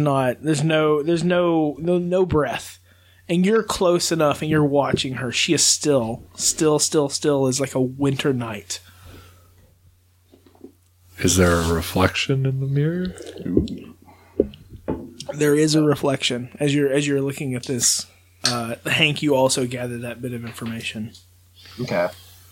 [SPEAKER 5] no breath, and you're close enough, and you're watching her. She is still as like a winter night.
[SPEAKER 7] Is there a reflection in the mirror?
[SPEAKER 5] There is a reflection as you're looking at this. Hank, you also gather that bit of information.
[SPEAKER 4] Okay.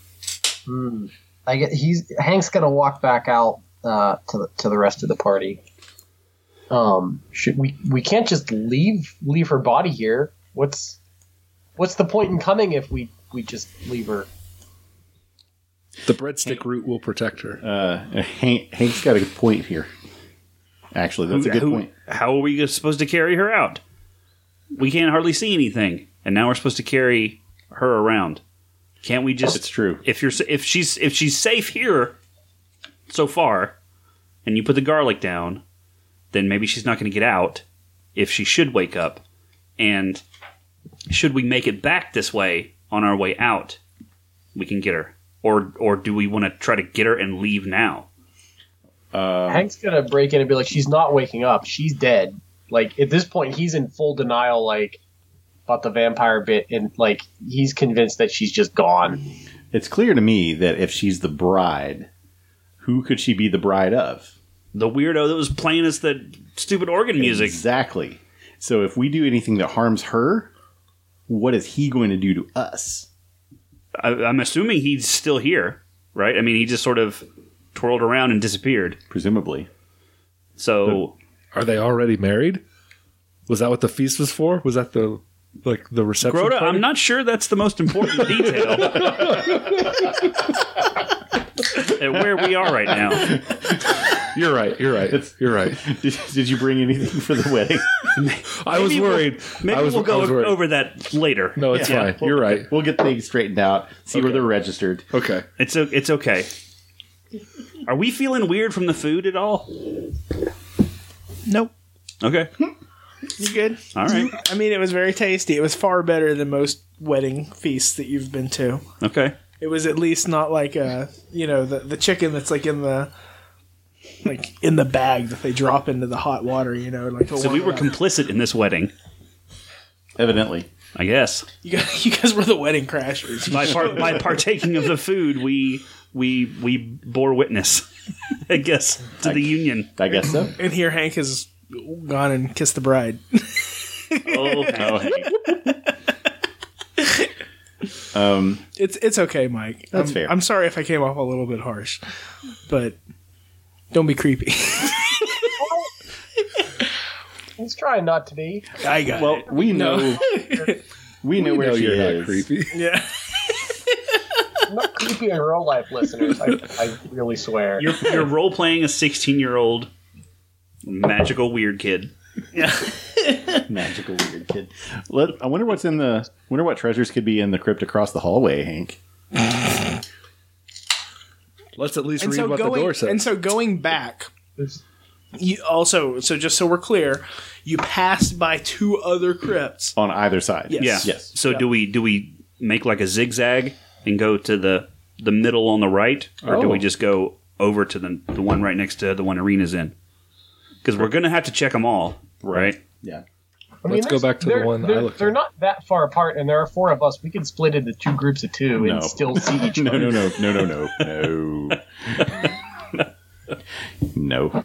[SPEAKER 4] I get Hank's gonna walk back out to the rest of the party. Should we can't just leave her body here. What's the point in coming if we just leave her?
[SPEAKER 7] The breadstick root will protect her.
[SPEAKER 3] Hank's got a good point here. Actually, that's a good point.
[SPEAKER 6] How are we supposed to carry her out? We can't hardly see anything, and now we're supposed to carry her around. Can't we just?
[SPEAKER 3] It's true.
[SPEAKER 6] If she's safe here so far, and you put the garlic down, then maybe she's not going to get out. If she should wake up, and should we make it back this way on our way out, we can get her. Or do we want to try to get her and leave now?
[SPEAKER 4] Hank's gonna break in and be like, "She's not waking up. She's dead." Like at this point, he's in full denial, like about the vampire bit, and like he's convinced that she's just gone.
[SPEAKER 3] It's clear to me that if she's the bride, who could she be the bride of?
[SPEAKER 6] The weirdo that was playing us the stupid organ music.
[SPEAKER 3] Exactly. So if we do anything that harms her, what is he going to do to us?
[SPEAKER 6] I'm assuming he's still here, right? I mean, he just sort of twirled around and disappeared.
[SPEAKER 3] Presumably.
[SPEAKER 6] So,
[SPEAKER 7] Are they already married? Was that what the feast was for? Was that the reception
[SPEAKER 6] Grota,
[SPEAKER 7] party?
[SPEAKER 6] I'm not sure that's the most important detail. At where we are right now.
[SPEAKER 7] You're right. You're right.
[SPEAKER 3] Did you bring anything for the wedding?
[SPEAKER 7] I was worried.
[SPEAKER 6] Maybe we'll go over that later.
[SPEAKER 7] No, it's fine. You're right.
[SPEAKER 3] We'll get things straightened out, see where they're registered.
[SPEAKER 7] Okay.
[SPEAKER 6] It's okay. Are we feeling weird from the food at all?
[SPEAKER 5] Nope.
[SPEAKER 6] Okay.
[SPEAKER 5] You good?
[SPEAKER 6] All right.
[SPEAKER 5] I mean, it was very tasty. It was far better than most wedding feasts that you've been to.
[SPEAKER 6] Okay.
[SPEAKER 5] It was at least not like the chicken that's like in the bag that they drop into the hot water.
[SPEAKER 6] So we were complicit in this wedding,
[SPEAKER 3] Evidently.
[SPEAKER 6] I guess.
[SPEAKER 5] You guys were the wedding crashers.
[SPEAKER 6] By partaking of the food, we bore witness, I guess, to the union.
[SPEAKER 3] I guess so.
[SPEAKER 5] And here Hank has gone and kissed the bride. It's okay, Mike.
[SPEAKER 3] That's fair.
[SPEAKER 5] I'm sorry if I came off a little bit harsh, but don't be creepy.
[SPEAKER 4] He's trying not to be.
[SPEAKER 5] I got
[SPEAKER 3] Well,
[SPEAKER 5] it.
[SPEAKER 3] we know. We know where she
[SPEAKER 7] you're
[SPEAKER 3] is.
[SPEAKER 7] not creepy.
[SPEAKER 5] Yeah.
[SPEAKER 4] I'm not creepy in real life, listeners. I really swear.
[SPEAKER 6] You're role playing a 16-year-old magical weird kid.
[SPEAKER 3] Magical weird kid. I wonder what's in the. Wonder what treasures could be in the crypt across the hallway, Hank.
[SPEAKER 7] Let's at least read what the door says.
[SPEAKER 5] And so going back, you also, so just so we're clear, you passed by 2 other crypts.
[SPEAKER 3] On either side.
[SPEAKER 5] Yes.
[SPEAKER 6] Yeah.
[SPEAKER 3] Yes.
[SPEAKER 6] So do we make like a zigzag and go to the middle on the right, or do we just go over to the one right next to the one Arena's in? Because we're going to have to check them all, right?
[SPEAKER 3] Yeah.
[SPEAKER 4] I mean,
[SPEAKER 7] Let's go back to the one I looked
[SPEAKER 4] They're
[SPEAKER 7] at.
[SPEAKER 4] not that far apart, and there are 4 of us. We can split into 2 groups of 2
[SPEAKER 3] No.
[SPEAKER 4] and still see each other.
[SPEAKER 3] No. No.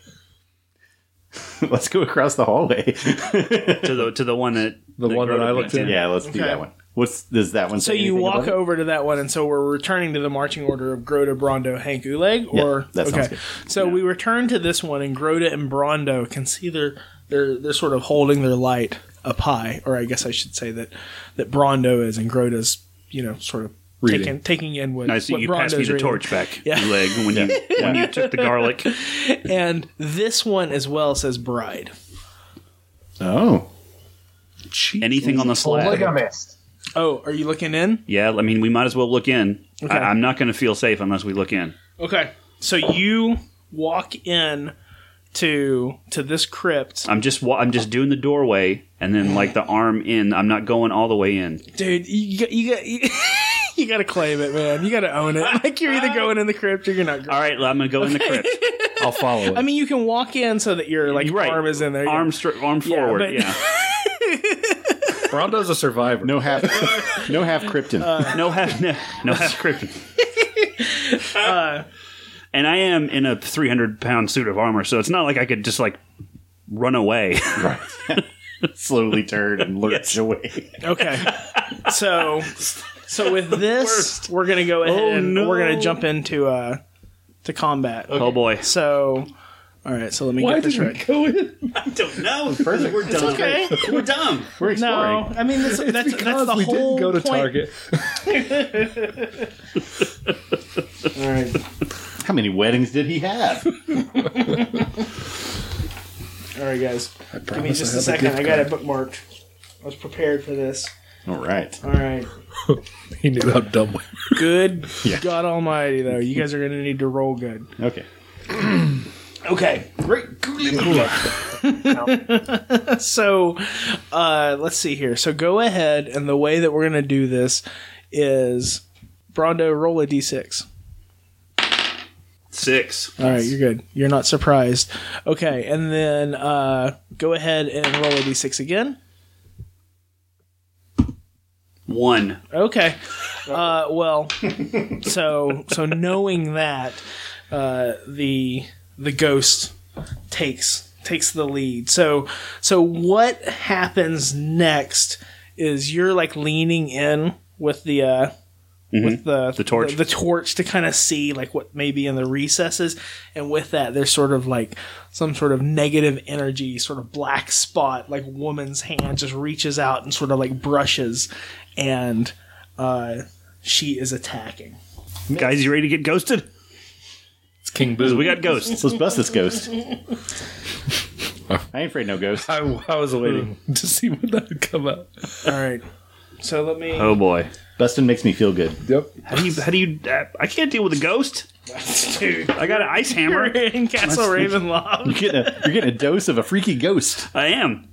[SPEAKER 3] Let's go across the hallway.
[SPEAKER 6] To the one that
[SPEAKER 7] one that I looked at?
[SPEAKER 3] Yeah, let's do that one. Does that one
[SPEAKER 5] So
[SPEAKER 3] say
[SPEAKER 5] you
[SPEAKER 3] anything
[SPEAKER 5] walk
[SPEAKER 3] about it?
[SPEAKER 5] over to that one, and so we're returning to the marching order of Grota, Brondo, Hank, Uleg? Or
[SPEAKER 3] that sounds good.
[SPEAKER 5] So we return to this one, and Grota and Brondo can see they're sort of holding their light up high, or I guess I should say that Brondo is, and Grota's sort of
[SPEAKER 7] Reading.
[SPEAKER 5] taking in what.
[SPEAKER 6] I see
[SPEAKER 5] what
[SPEAKER 6] you passed me
[SPEAKER 5] Brondo's
[SPEAKER 6] the
[SPEAKER 5] reading.
[SPEAKER 6] torch back,
[SPEAKER 5] Yeah.
[SPEAKER 6] leg when you took the garlic.
[SPEAKER 5] And this one as well says bride.
[SPEAKER 3] Oh.
[SPEAKER 6] Anything on the slab?
[SPEAKER 4] Polygamist.
[SPEAKER 5] Oh, are you looking in?
[SPEAKER 6] Yeah, I mean we might as well look in.
[SPEAKER 5] Okay.
[SPEAKER 6] I'm not going to feel safe unless we look in.
[SPEAKER 5] Okay. So you walk in to this crypt.
[SPEAKER 6] I'm just doing the doorway and then like the arm in. I'm not going all the way in.
[SPEAKER 5] Dude, you got to claim it, man. You got to own it. Like you're either going in the crypt or you're not going.
[SPEAKER 6] All right, I'm going to go in the crypt.
[SPEAKER 7] I'll follow it.
[SPEAKER 5] I mean, you can walk in so that your like
[SPEAKER 6] Right.
[SPEAKER 5] arm is in there.
[SPEAKER 6] Arm forward.
[SPEAKER 5] but-
[SPEAKER 6] Yeah.
[SPEAKER 7] Brondo's a survivor.
[SPEAKER 3] No half Krypton.
[SPEAKER 6] No half krypton. And I am in a 300-pound suit of armor, so it's not like I could just like run away.
[SPEAKER 3] Right. Slowly turn and lurch away.
[SPEAKER 5] Okay. So with this, we're gonna go ahead and we're gonna jump into to combat.
[SPEAKER 6] Oh boy.
[SPEAKER 5] So, all right. So let me
[SPEAKER 7] Why
[SPEAKER 5] get this
[SPEAKER 7] did we
[SPEAKER 5] right.
[SPEAKER 7] go in?
[SPEAKER 6] I don't know. We're dumb.
[SPEAKER 5] Okay.
[SPEAKER 6] We're dumb.
[SPEAKER 3] We're exploring.
[SPEAKER 5] No, I mean that's
[SPEAKER 7] Because
[SPEAKER 5] the
[SPEAKER 7] we
[SPEAKER 5] whole
[SPEAKER 7] didn't go to
[SPEAKER 5] point.
[SPEAKER 7] Target.
[SPEAKER 5] All right.
[SPEAKER 3] How many weddings did he have?
[SPEAKER 5] All right, guys. Give me just a second. I got it bookmarked. I was prepared for this.
[SPEAKER 3] All right.
[SPEAKER 5] All right.
[SPEAKER 7] He knew how dumb we were.
[SPEAKER 5] Good
[SPEAKER 3] Yeah.
[SPEAKER 5] God Almighty, though. You guys are going to need to roll good.
[SPEAKER 3] Okay.
[SPEAKER 5] Okay.
[SPEAKER 3] Great.
[SPEAKER 5] So, let's see here. So go ahead, and the way that we're going to do this is Brondo, roll a d6.
[SPEAKER 6] 6.
[SPEAKER 5] All right, you're good. You're not surprised. Okay, and then go ahead and roll a d6 again.
[SPEAKER 6] 1.
[SPEAKER 5] Okay. Well, so knowing that, the ghost takes the lead. So what happens next is you're like leaning in with the with the
[SPEAKER 6] torch.
[SPEAKER 5] the torch to kind of see like what may be in the recesses, and with that there's sort of like some sort of negative energy, sort of black spot, like woman's hand just reaches out and sort of like brushes, and she is attacking.
[SPEAKER 6] Guys, you ready to get ghosted?
[SPEAKER 7] It's King Boo.
[SPEAKER 6] We got ghosts.
[SPEAKER 3] Let's bust this ghost. I ain't afraid no ghost.
[SPEAKER 7] I was waiting to see when that would come out.
[SPEAKER 5] All right, so let me.
[SPEAKER 6] Oh boy.
[SPEAKER 3] Busting makes me feel good.
[SPEAKER 7] Yep.
[SPEAKER 6] How do you I can't deal with a ghost.
[SPEAKER 5] Dude,
[SPEAKER 6] I got an ice hammer.
[SPEAKER 5] you're in Castle Ravenloft.
[SPEAKER 3] You're getting a dose of a freaky ghost.
[SPEAKER 6] I am.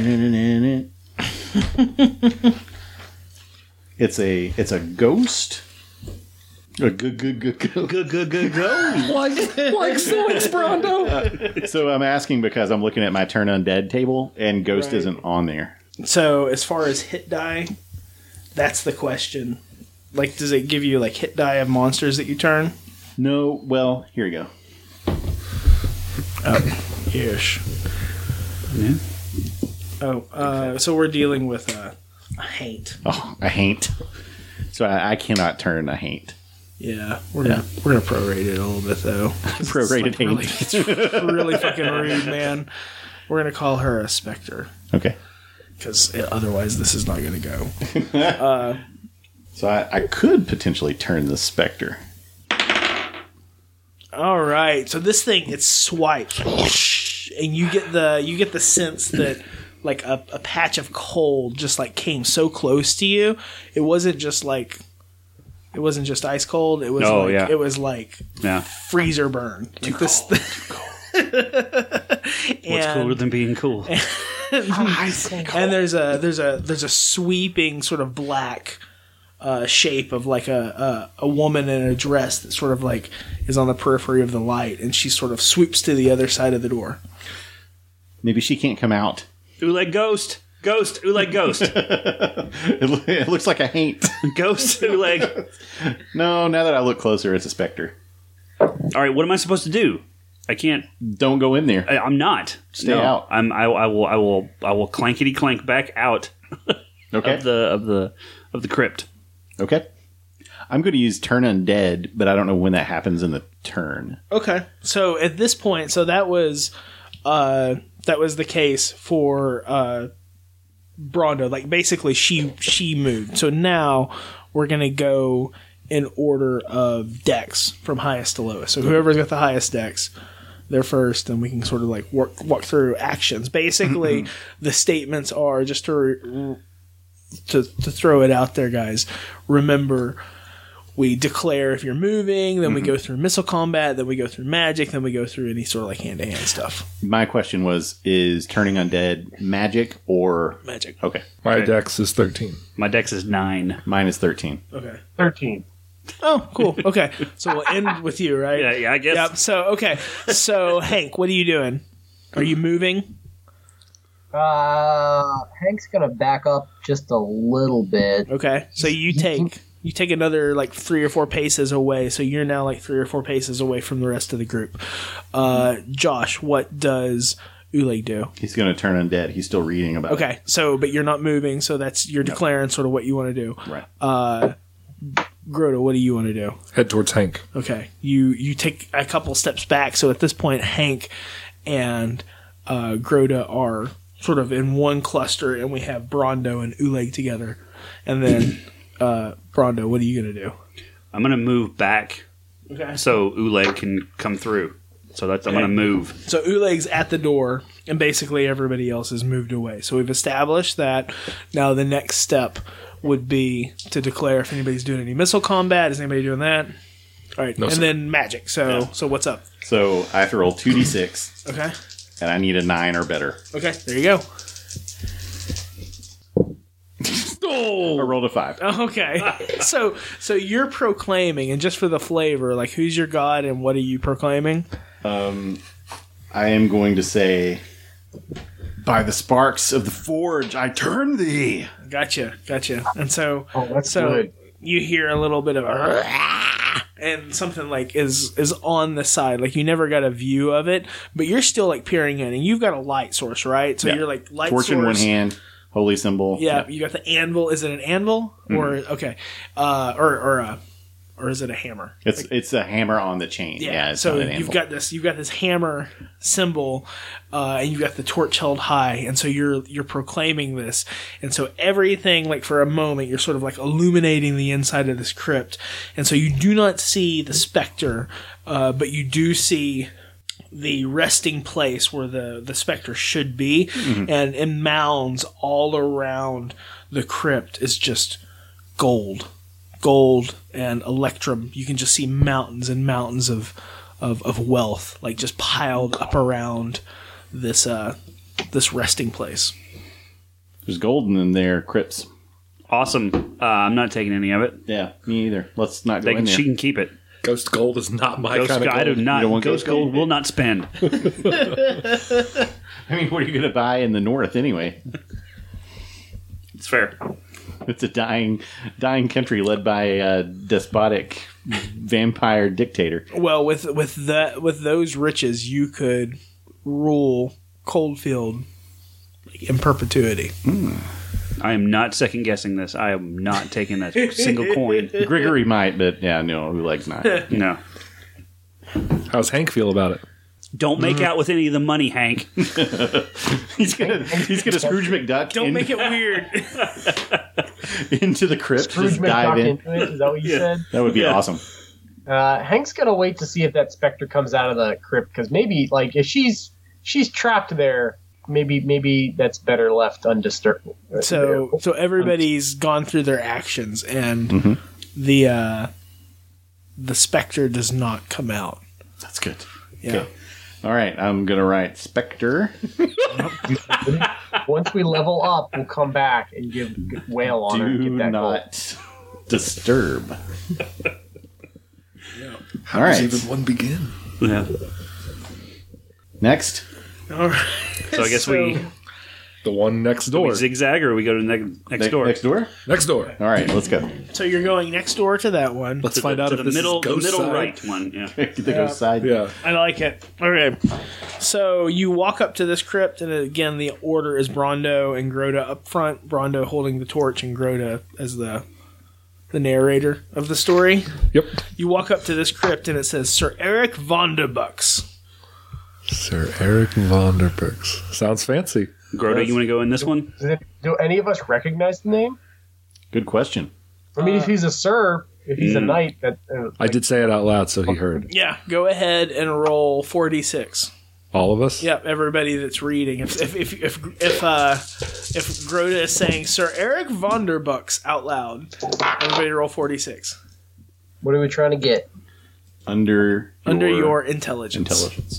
[SPEAKER 3] It's a ghost. A good
[SPEAKER 6] Go, go, go, go.
[SPEAKER 7] Like Zoinks, Brondo.
[SPEAKER 3] So I'm asking because I'm looking at my turn undead table and ghost
[SPEAKER 5] Right.
[SPEAKER 3] isn't on there.
[SPEAKER 5] So as far as hit die, that's the question. Like, does it give you like hit die of monsters that you turn?
[SPEAKER 3] No, well, here you go.
[SPEAKER 5] Ish.
[SPEAKER 6] Yeah.
[SPEAKER 5] Oh, so we're dealing with a haint.
[SPEAKER 3] Oh, a haint. So I cannot turn a haint.
[SPEAKER 5] Yeah, we're gonna prorate it a little bit though.
[SPEAKER 3] Prorated haint.
[SPEAKER 5] It's really fucking rude, man. We're gonna call her a specter
[SPEAKER 3] Okay.
[SPEAKER 5] because otherwise this is not gonna go.
[SPEAKER 3] So I could potentially turn the specter.
[SPEAKER 5] All right, so this thing it swipes, and you get the sense that like a patch of cold just like came so close to you. It wasn't just ice cold. It was it was like
[SPEAKER 6] Yeah.
[SPEAKER 5] freezer burn. Too cold.
[SPEAKER 6] What's cooler than being cool?
[SPEAKER 5] And there's a sweeping sort of black shape of like a woman in a dress that sort of like is on the periphery of the light, and she sort of swoops to the other side of the door.
[SPEAKER 3] Maybe she can't come out.
[SPEAKER 6] Oleg ghost. Ghost. Oleg ghost.
[SPEAKER 3] It looks like a haint.
[SPEAKER 6] Ghost. Oleg.
[SPEAKER 3] No, now that I look closer, it's a specter.
[SPEAKER 6] All right. What am I supposed to do? I can't.
[SPEAKER 3] Don't go in there.
[SPEAKER 6] I'm not.
[SPEAKER 3] Stay out.
[SPEAKER 6] I will clankety clank back out
[SPEAKER 3] Okay.
[SPEAKER 6] of the crypt.
[SPEAKER 3] Okay. I'm going to use turn undead, but I don't know when that happens in the turn.
[SPEAKER 5] Okay, so at this point, so that was the case for Brondo. Like basically, she moved. So now we're gonna go in order of dex from highest to lowest. So whoever's got the highest dex, they're first, and we can sort of like walk through actions. Basically, the statements are just to throw it out there, guys. Remember, we declare if you're moving, then we go through missile combat, then we go through magic, then we go through any sort of like hand-to-hand stuff.
[SPEAKER 3] My question was, is turning undead magic or...
[SPEAKER 5] Magic.
[SPEAKER 3] Okay.
[SPEAKER 7] My dex is 13.
[SPEAKER 6] My dex is 9.
[SPEAKER 3] Mine is 13.
[SPEAKER 5] Okay.
[SPEAKER 4] 13.
[SPEAKER 5] Oh, cool. Okay. So we'll end with you, right?
[SPEAKER 6] Yeah, I guess.
[SPEAKER 5] Yep. So, okay. So, Hank, what are you doing? Are you moving?
[SPEAKER 1] Hank's gonna back up just a little bit.
[SPEAKER 5] Okay. So you take another like 3 or 4 paces away. So you're now like 3 or 4 paces away from the rest of the group. Josh, what does Oleg do?
[SPEAKER 3] He's going to turn undead. He's still reading about it.
[SPEAKER 5] Okay. So, but you're not moving. So you're declaring sort of what you want to do.
[SPEAKER 3] Right.
[SPEAKER 5] Grota, what do you want to do?
[SPEAKER 7] Head towards Hank.
[SPEAKER 5] Okay. You take a couple steps back. So at this point, Hank and Grota are sort of in one cluster, and we have Brondo and Oleg together. And then, Brondo, what are you going to do?
[SPEAKER 6] I'm going to move back
[SPEAKER 5] Okay.
[SPEAKER 6] so Oleg can come through. So that's I'm going to move.
[SPEAKER 5] So Oleg's at the door, and basically everybody else has moved away. So we've established that. Now the next step would be to declare if anybody's doing any missile combat. Is anybody doing that? All right,
[SPEAKER 7] No,
[SPEAKER 5] and
[SPEAKER 7] sir.
[SPEAKER 5] then magic. So what's up?
[SPEAKER 3] So I have to roll 2d6,
[SPEAKER 5] Okay,
[SPEAKER 3] and I need a 9 or better.
[SPEAKER 5] okay, there you go.
[SPEAKER 3] I rolled a 5.
[SPEAKER 5] Okay, so you're proclaiming, and just for the flavor, like who's your god and what are you proclaiming?
[SPEAKER 3] I am going to say, by the sparks of the forge, I turn thee.
[SPEAKER 5] Gotcha. And so,
[SPEAKER 4] that's good.
[SPEAKER 5] You hear a little bit of a and something like is on the side. Like you never got a view of it, but you're still like peering in, and you've got a light source, right? So
[SPEAKER 3] Yeah.
[SPEAKER 5] you're like light
[SPEAKER 3] Torch
[SPEAKER 5] source.
[SPEAKER 3] in one hand, holy symbol.
[SPEAKER 5] Yeah, you got the anvil. Is it an anvil or okay, or is it a hammer?
[SPEAKER 3] It's a hammer on the chain. Yeah, it's
[SPEAKER 5] so
[SPEAKER 3] not an
[SPEAKER 5] you've
[SPEAKER 3] anvil.
[SPEAKER 5] got this hammer symbol, and you've got the torch held high, and so you're proclaiming this, and so everything like for a moment you're sort of like illuminating the inside of this crypt, and so you do not see the specter, but you do see the resting place where the specter should be, and in mounds all around the crypt is just gold and electrum. You can just see mountains and mountains of wealth, like just piled up around this resting place.
[SPEAKER 3] There's gold in there, crypts.
[SPEAKER 6] Awesome. I'm not taking any of it.
[SPEAKER 3] Yeah, me either. Let's not go in there.
[SPEAKER 6] She can keep it.
[SPEAKER 7] Ghost gold is not my
[SPEAKER 6] Ghost
[SPEAKER 7] kind of
[SPEAKER 6] I do
[SPEAKER 7] gold.
[SPEAKER 6] not.
[SPEAKER 3] You don't want
[SPEAKER 6] Ghost
[SPEAKER 3] ghost gold?
[SPEAKER 6] gold will not spend.
[SPEAKER 3] I mean, what are you going to buy in the north anyway?
[SPEAKER 6] It's fair.
[SPEAKER 3] It's a dying country led by a despotic vampire dictator.
[SPEAKER 5] Well, with those riches, you could rule Coldfield in perpetuity.
[SPEAKER 6] I am not second guessing this. I am not taking that single coin.
[SPEAKER 3] Grigory might, but yeah, no, Oleg's not.
[SPEAKER 6] No.
[SPEAKER 7] How's Hank feel about it?
[SPEAKER 6] Don't make out with any of the money, Hank.
[SPEAKER 3] He's gonna Scrooge McDuck.
[SPEAKER 5] Don't make it weird.
[SPEAKER 3] into the crypt.
[SPEAKER 4] Scrooge
[SPEAKER 3] Just dive
[SPEAKER 4] McDuck
[SPEAKER 3] in.
[SPEAKER 4] into it. Is that what you said?
[SPEAKER 3] That would be awesome.
[SPEAKER 4] Hank's gonna wait to see if that specter comes out of the crypt because maybe, like, if she's trapped there, maybe that's better left undisturbed.
[SPEAKER 5] So everybody's gone through their actions, and the specter does not come out.
[SPEAKER 3] That's good.
[SPEAKER 5] Yeah.
[SPEAKER 3] Okay. All right, I'm gonna write Spectre.
[SPEAKER 4] Once we level up, we'll come back and give whale on her and
[SPEAKER 3] Do
[SPEAKER 4] get that gold.
[SPEAKER 3] not disturb.
[SPEAKER 7] How
[SPEAKER 3] All
[SPEAKER 7] does
[SPEAKER 3] right.
[SPEAKER 7] even one begin?
[SPEAKER 6] Yeah.
[SPEAKER 3] Next.
[SPEAKER 5] All right.
[SPEAKER 6] So I guess we
[SPEAKER 7] The one next door.
[SPEAKER 6] zigzag or we go to the next door.
[SPEAKER 3] Next door.
[SPEAKER 7] Next door.
[SPEAKER 3] All right, let's go.
[SPEAKER 5] So you're going next door to that one.
[SPEAKER 7] Let's
[SPEAKER 6] To
[SPEAKER 7] find
[SPEAKER 6] the,
[SPEAKER 7] out
[SPEAKER 6] to
[SPEAKER 7] if
[SPEAKER 6] the
[SPEAKER 7] this
[SPEAKER 6] middle,
[SPEAKER 7] is ghost
[SPEAKER 6] the middle
[SPEAKER 7] side.
[SPEAKER 6] right one. Yeah.
[SPEAKER 3] The ghost side.
[SPEAKER 7] Yeah.
[SPEAKER 5] I like it. Okay. So you walk up to this crypt, and again, the order is Brondo and Groda up front. Brondo holding the torch, and Groda as the narrator of the story.
[SPEAKER 7] Yep.
[SPEAKER 5] You walk up to this crypt, and it says Sir Eric Vonderbucks.
[SPEAKER 7] Sir Eric Vonderbucks. Sounds fancy.
[SPEAKER 6] Groda, you want to go in this one?
[SPEAKER 4] Do any of us recognize the name?
[SPEAKER 3] Good question.
[SPEAKER 4] I mean, if he's a sir, if he's a knight, that
[SPEAKER 7] I did say it out loud, so he heard.
[SPEAKER 5] Yeah, go ahead and roll 4d6.
[SPEAKER 7] All of us?
[SPEAKER 5] Yep, everybody that's reading. If Groda is saying Sir Eric Vonderbucks out loud, everybody roll 4d6
[SPEAKER 4] what are we trying to get?
[SPEAKER 3] Under
[SPEAKER 5] your intelligence.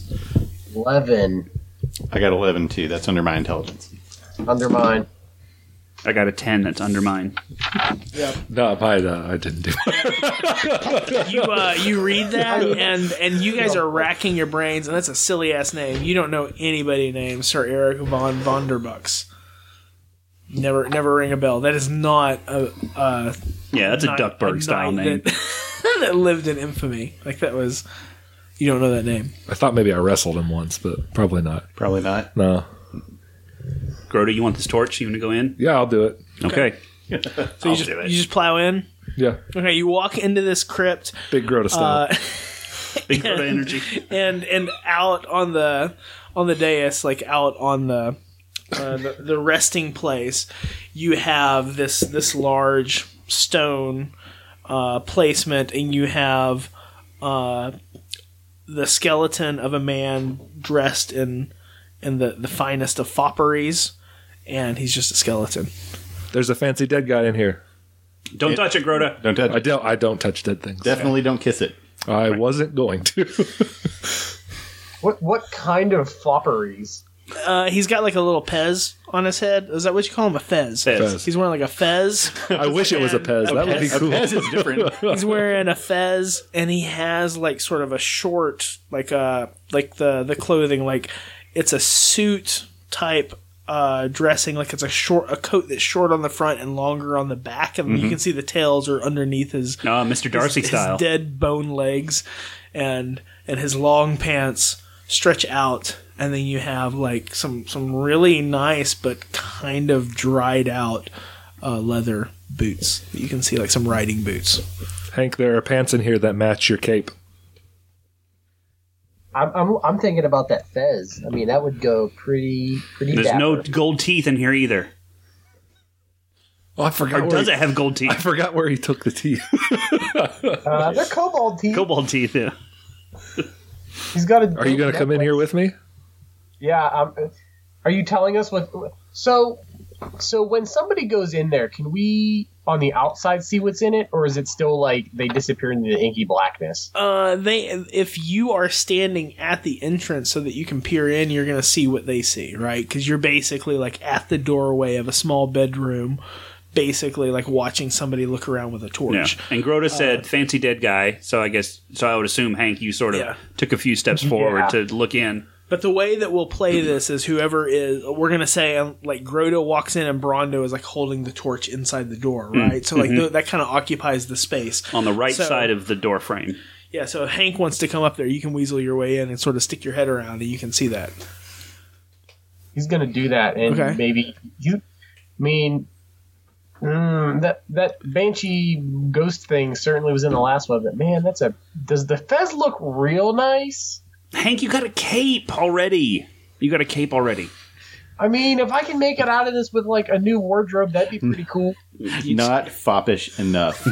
[SPEAKER 4] 11
[SPEAKER 3] I got 11 too. That's under my intelligence.
[SPEAKER 4] under mine.
[SPEAKER 6] I got a 10 that's under mine.
[SPEAKER 7] No, I didn't do it.
[SPEAKER 5] You read that and you guys are racking your brains, and that's a silly ass name. You don't know anybody named Sir Eric von Vonderbucks. Never ring a bell. That is not a
[SPEAKER 6] Yeah, that's a
[SPEAKER 5] knight-
[SPEAKER 6] Duckburg style
[SPEAKER 5] knight
[SPEAKER 6] name.
[SPEAKER 5] that lived in infamy. Like that was. You don't know that name.
[SPEAKER 7] I thought maybe I wrestled him once, but probably not.
[SPEAKER 3] Probably not.
[SPEAKER 7] No.
[SPEAKER 6] Groda, you want this torch? You want to go in?
[SPEAKER 7] Yeah, I'll do it.
[SPEAKER 6] Okay.
[SPEAKER 5] So you just plow in.
[SPEAKER 7] Yeah.
[SPEAKER 5] Okay, you walk into this crypt.
[SPEAKER 7] Big Grota style.
[SPEAKER 6] Big Groda energy.
[SPEAKER 5] and out on the dais, like out on the resting place, you have this large stone placement, and you have the skeleton of a man dressed in the finest of fopperies, and he's just a skeleton.
[SPEAKER 7] There's a fancy dead guy in here.
[SPEAKER 6] Don't touch it, Grota.
[SPEAKER 3] Don't touch it.
[SPEAKER 7] I don't touch dead things.
[SPEAKER 3] Definitely don't kiss it.
[SPEAKER 7] I wasn't going to.
[SPEAKER 4] What kind of fopperies?
[SPEAKER 5] He's got like a little Pez on his head. Is that what you call him? A fez?
[SPEAKER 6] Fez.
[SPEAKER 5] He's wearing like a fez.
[SPEAKER 7] I wish it was a Pez. That would be cool.
[SPEAKER 3] Pez is different.
[SPEAKER 5] He's wearing a fez, and he has like sort of a short, like the clothing, like it's a suit type dressing, like it's a coat that's short on the front and longer on the back, and you can see the tails are underneath his
[SPEAKER 6] Mr. Darcy style.
[SPEAKER 5] his dead bone legs, and his long pants stretch out. And then you have like some really nice but kind of dried out leather boots. You can see like some riding boots.
[SPEAKER 7] Hank, there are pants in here that match your cape.
[SPEAKER 1] I'm thinking about that fez. I mean, that would go pretty.
[SPEAKER 6] There's
[SPEAKER 1] dapper.
[SPEAKER 6] no gold teeth in here either.
[SPEAKER 7] Oh, I forgot.
[SPEAKER 6] Or does it have gold teeth?
[SPEAKER 7] I forgot where he took the teeth.
[SPEAKER 4] They're cobalt teeth.
[SPEAKER 6] Cobalt teeth, yeah.
[SPEAKER 4] He's got a.
[SPEAKER 7] Are you going to come in here with me?
[SPEAKER 4] Yeah. Are you telling us what? So when somebody goes in there, can we on the outside see what's in it, or is it still like they disappear into the inky blackness?
[SPEAKER 5] If you are standing at the entrance so that you can peer in, you're going to see what they see, right? Because you're basically like at the doorway of a small bedroom, basically like watching somebody look around with a torch.
[SPEAKER 6] Yeah. And Grota said fancy dead guy, so I would assume, Hank, you sort of took a few steps forward to look in.
[SPEAKER 5] But the way that we'll play this is whoever is, we're going to say, like, Grota walks in and Brondo is, like, holding the torch inside the door, right? So, like, that kind of occupies the space.
[SPEAKER 6] On the right side of the door frame.
[SPEAKER 5] Yeah, so if Hank wants to come up there, you can weasel your way in and sort of stick your head around and you can see that.
[SPEAKER 4] He's going to do that, and maybe that Banshee ghost thing certainly was in the last one, but man, does the fez look real nice?
[SPEAKER 6] Hank, you got a cape already.
[SPEAKER 4] I mean, if I can make it out of this with like a new wardrobe, that'd be pretty cool.
[SPEAKER 3] Not foppish enough.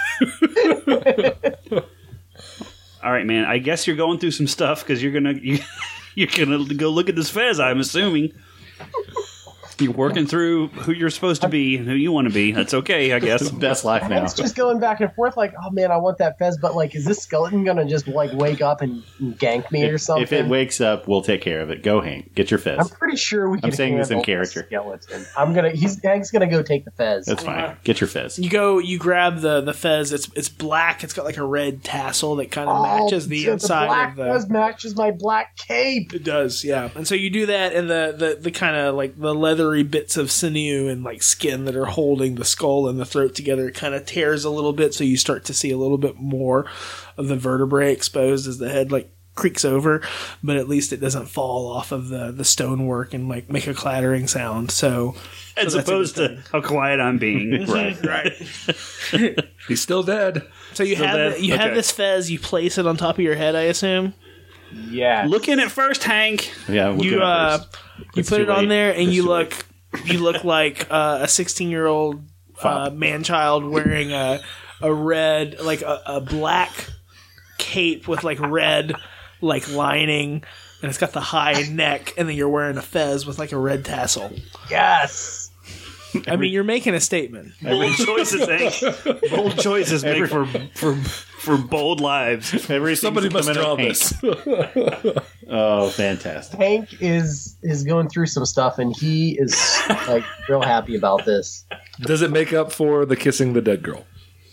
[SPEAKER 6] All right, man. I guess you're going through some stuff because you're gonna go look at this fez. I'm assuming you're working through who you're supposed to be and who you want to be. That's okay, I guess.
[SPEAKER 3] Best life now.
[SPEAKER 4] It's just going back and forth like, oh man, I want that fez, but like, is this skeleton gonna just like wake up and gank me or something?
[SPEAKER 3] If it wakes up, we'll take care of it. Go, Hank. Get your fez.
[SPEAKER 4] I'm pretty sure we can.
[SPEAKER 3] I'm saying this in character.
[SPEAKER 4] Skeleton. Hank's gonna go take the fez.
[SPEAKER 3] That's fine. Get your fez.
[SPEAKER 5] You grab the fez. It's black. It's got like a red tassel that kind of matches the inside
[SPEAKER 4] black
[SPEAKER 5] of the.
[SPEAKER 4] Fez matches my black cape.
[SPEAKER 5] It does, yeah. And so you do that, and the kind of like the leathery bits of sinew and like skin that are holding the skull and the throat together, it kind of tears a little bit, so you start to see a little bit more of the vertebrae exposed as the head like creaks over, but at least it doesn't fall off of the stonework and like make a clattering sound. So
[SPEAKER 6] as opposed to how quiet I'm being.
[SPEAKER 5] right.
[SPEAKER 7] He's still dead.
[SPEAKER 5] So you have this fez. You place it on top of your head, I assume.
[SPEAKER 4] Yeah.
[SPEAKER 6] Look in it first, Hank.
[SPEAKER 3] Yeah.
[SPEAKER 5] You put it on there, and you look like a 16-year-old man-child wearing a red, like a black cape with like red like lining, and it's got the high neck, and then you're wearing a fez with like a red tassel.
[SPEAKER 4] Yes.
[SPEAKER 5] I mean, you're making a statement.
[SPEAKER 6] Bold choices, Hank. Bold choices make for bold lives.
[SPEAKER 7] Somebody must draw this.
[SPEAKER 3] Oh, fantastic.
[SPEAKER 1] Hank is going through some stuff, and he is like real happy about this.
[SPEAKER 7] Does it make up for the kissing the dead girl?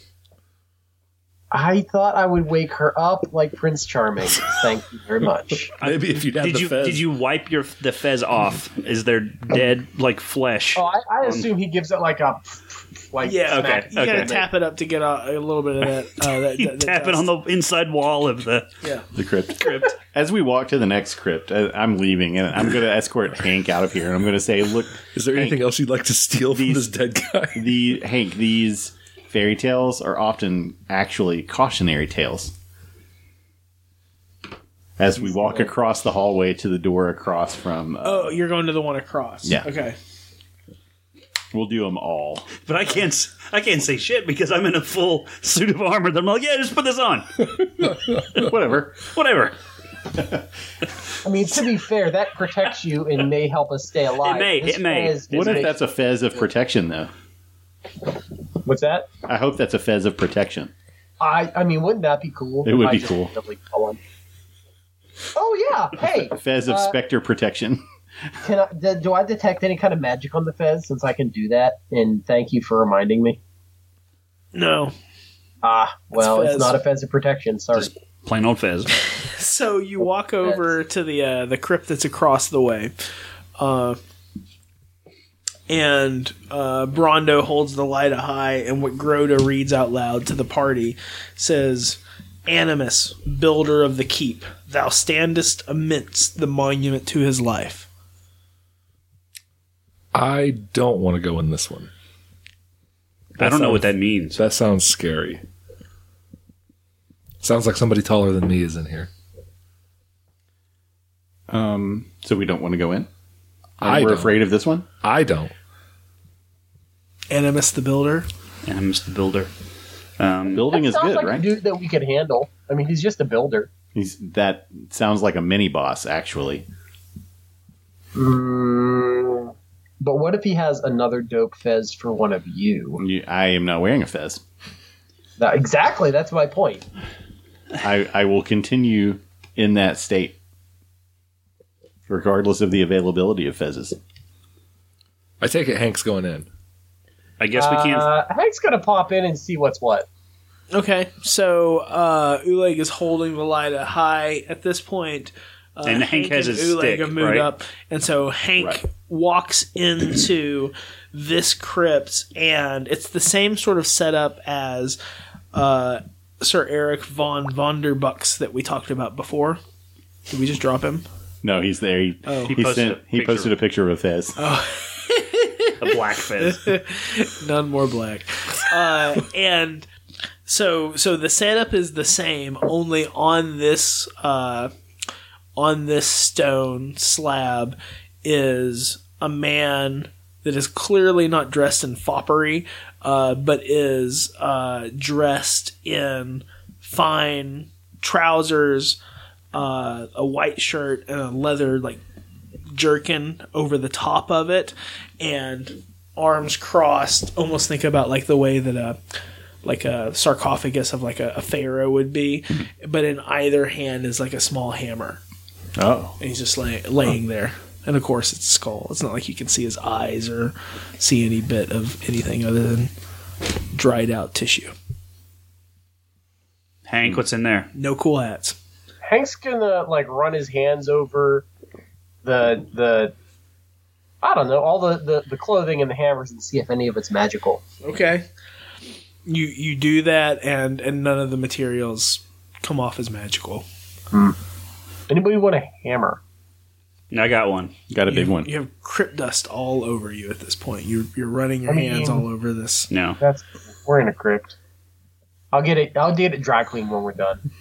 [SPEAKER 1] I thought I would wake her up like Prince Charming. Thank you very much.
[SPEAKER 7] Maybe if you'd had the fez.
[SPEAKER 6] Did you wipe the fez off? Is there dead like flesh?
[SPEAKER 4] Oh, I assume he gives it like a
[SPEAKER 5] yeah.
[SPEAKER 6] Okay.
[SPEAKER 5] You gotta tap it up to get a little bit of that.
[SPEAKER 6] You tap it on the inside wall of the
[SPEAKER 3] crypt. As we walk to the next crypt, I'm leaving, and I'm going to escort Hank out of here, and I'm going to say, "Look,
[SPEAKER 7] is there anything else you'd like to steal from this dead guy?"
[SPEAKER 3] Hank, these fairy tales are often actually cautionary tales. As we walk across the hallway to the door across from...
[SPEAKER 5] you're going to the one across.
[SPEAKER 3] Yeah.
[SPEAKER 5] Okay.
[SPEAKER 3] We'll do them all.
[SPEAKER 6] But I can't say shit because I'm in a full suit of armor. I'm like, yeah, just put this on.
[SPEAKER 3] Whatever.
[SPEAKER 1] I mean, to be fair, that protects you and may help us stay alive.
[SPEAKER 6] It may.
[SPEAKER 3] What if that's a fez of protection, though?
[SPEAKER 1] What's that?
[SPEAKER 3] I hope that's a fez of protection.
[SPEAKER 1] I mean, wouldn't that be cool?
[SPEAKER 3] It would
[SPEAKER 1] I
[SPEAKER 3] be
[SPEAKER 1] just
[SPEAKER 3] cool.
[SPEAKER 1] randomly call him. Oh yeah! Hey,
[SPEAKER 3] Fez of specter protection.
[SPEAKER 1] do I detect any kind of magic on the fez since I can do that? And thank you for reminding me.
[SPEAKER 5] No.
[SPEAKER 1] Well,
[SPEAKER 5] Fez.
[SPEAKER 1] it's not a fez of protection. Sorry.
[SPEAKER 6] Just plain old Fez.
[SPEAKER 5] So you walk over to the crypt that's across the way, and Brondo holds the light high, and what Groda reads out loud to the party says, "Animus, builder of the keep, thou standest amidst the monument to his life."
[SPEAKER 7] I don't want to go in this one.
[SPEAKER 6] I don't know what that means.
[SPEAKER 7] That sounds scary. Sounds like somebody taller than me is in here.
[SPEAKER 3] So we don't want to go in?
[SPEAKER 7] I
[SPEAKER 3] We're
[SPEAKER 7] don't.
[SPEAKER 3] afraid of this one?
[SPEAKER 7] I don't.
[SPEAKER 5] Animus the builder.
[SPEAKER 6] And I'm just the builder.
[SPEAKER 3] Building is
[SPEAKER 1] Sounds
[SPEAKER 3] good,
[SPEAKER 1] like
[SPEAKER 3] right?
[SPEAKER 1] a dude that we could handle. I mean, he's just a builder.
[SPEAKER 3] That sounds like a mini boss, actually.
[SPEAKER 1] But what if he has another dope fez for one of you?
[SPEAKER 3] I am not wearing a fez.
[SPEAKER 1] Exactly, that's my point.
[SPEAKER 3] I will continue in that state, regardless of the availability of fezes.
[SPEAKER 7] I take it Hank's going in.
[SPEAKER 6] I guess we can't.
[SPEAKER 1] Hank's gonna pop in and see what's what.
[SPEAKER 5] Okay, so Uleg is holding the light high at this point.
[SPEAKER 6] And Hank has
[SPEAKER 5] and
[SPEAKER 6] his
[SPEAKER 5] Uleg
[SPEAKER 6] stick,
[SPEAKER 5] have moved
[SPEAKER 6] right?
[SPEAKER 5] up, and so Hank
[SPEAKER 3] Right.
[SPEAKER 5] walks into this crypt, and it's the same sort of setup as Sir Eric von Vonderbucks that we talked about before. Did we just drop him?
[SPEAKER 3] No, he's there. He posted a picture of a fez.
[SPEAKER 6] A black Fez.
[SPEAKER 5] None more black. And so the setup is the same, only on this stone slab is a man that is clearly not dressed in foppery, but is dressed in fine trousers, a white shirt, and a leather jerkin over the top of it, and arms crossed. Almost think about like the way that a sarcophagus of like a pharaoh would be, but in either hand is like a small hammer.
[SPEAKER 3] Oh.
[SPEAKER 5] And he's just laying there. And of course, it's a skull. It's not like you can see his eyes or see any bit of anything other than dried out tissue.
[SPEAKER 6] Hank, what's in there?
[SPEAKER 5] No cool hats.
[SPEAKER 1] Hank's gonna run his hands over the I don't know, all the clothing and the hammers and see if any of it's magical.
[SPEAKER 5] Okay. You do that, and none of the materials come off as magical.
[SPEAKER 1] Anybody want a hammer?
[SPEAKER 6] I got one.
[SPEAKER 3] Got a big one.
[SPEAKER 5] You have crypt dust all over you at this point. You're running your
[SPEAKER 1] I mean-
[SPEAKER 5] hands all over this.
[SPEAKER 6] No.
[SPEAKER 1] We're in a crypt. I'll get it dry clean when we're done.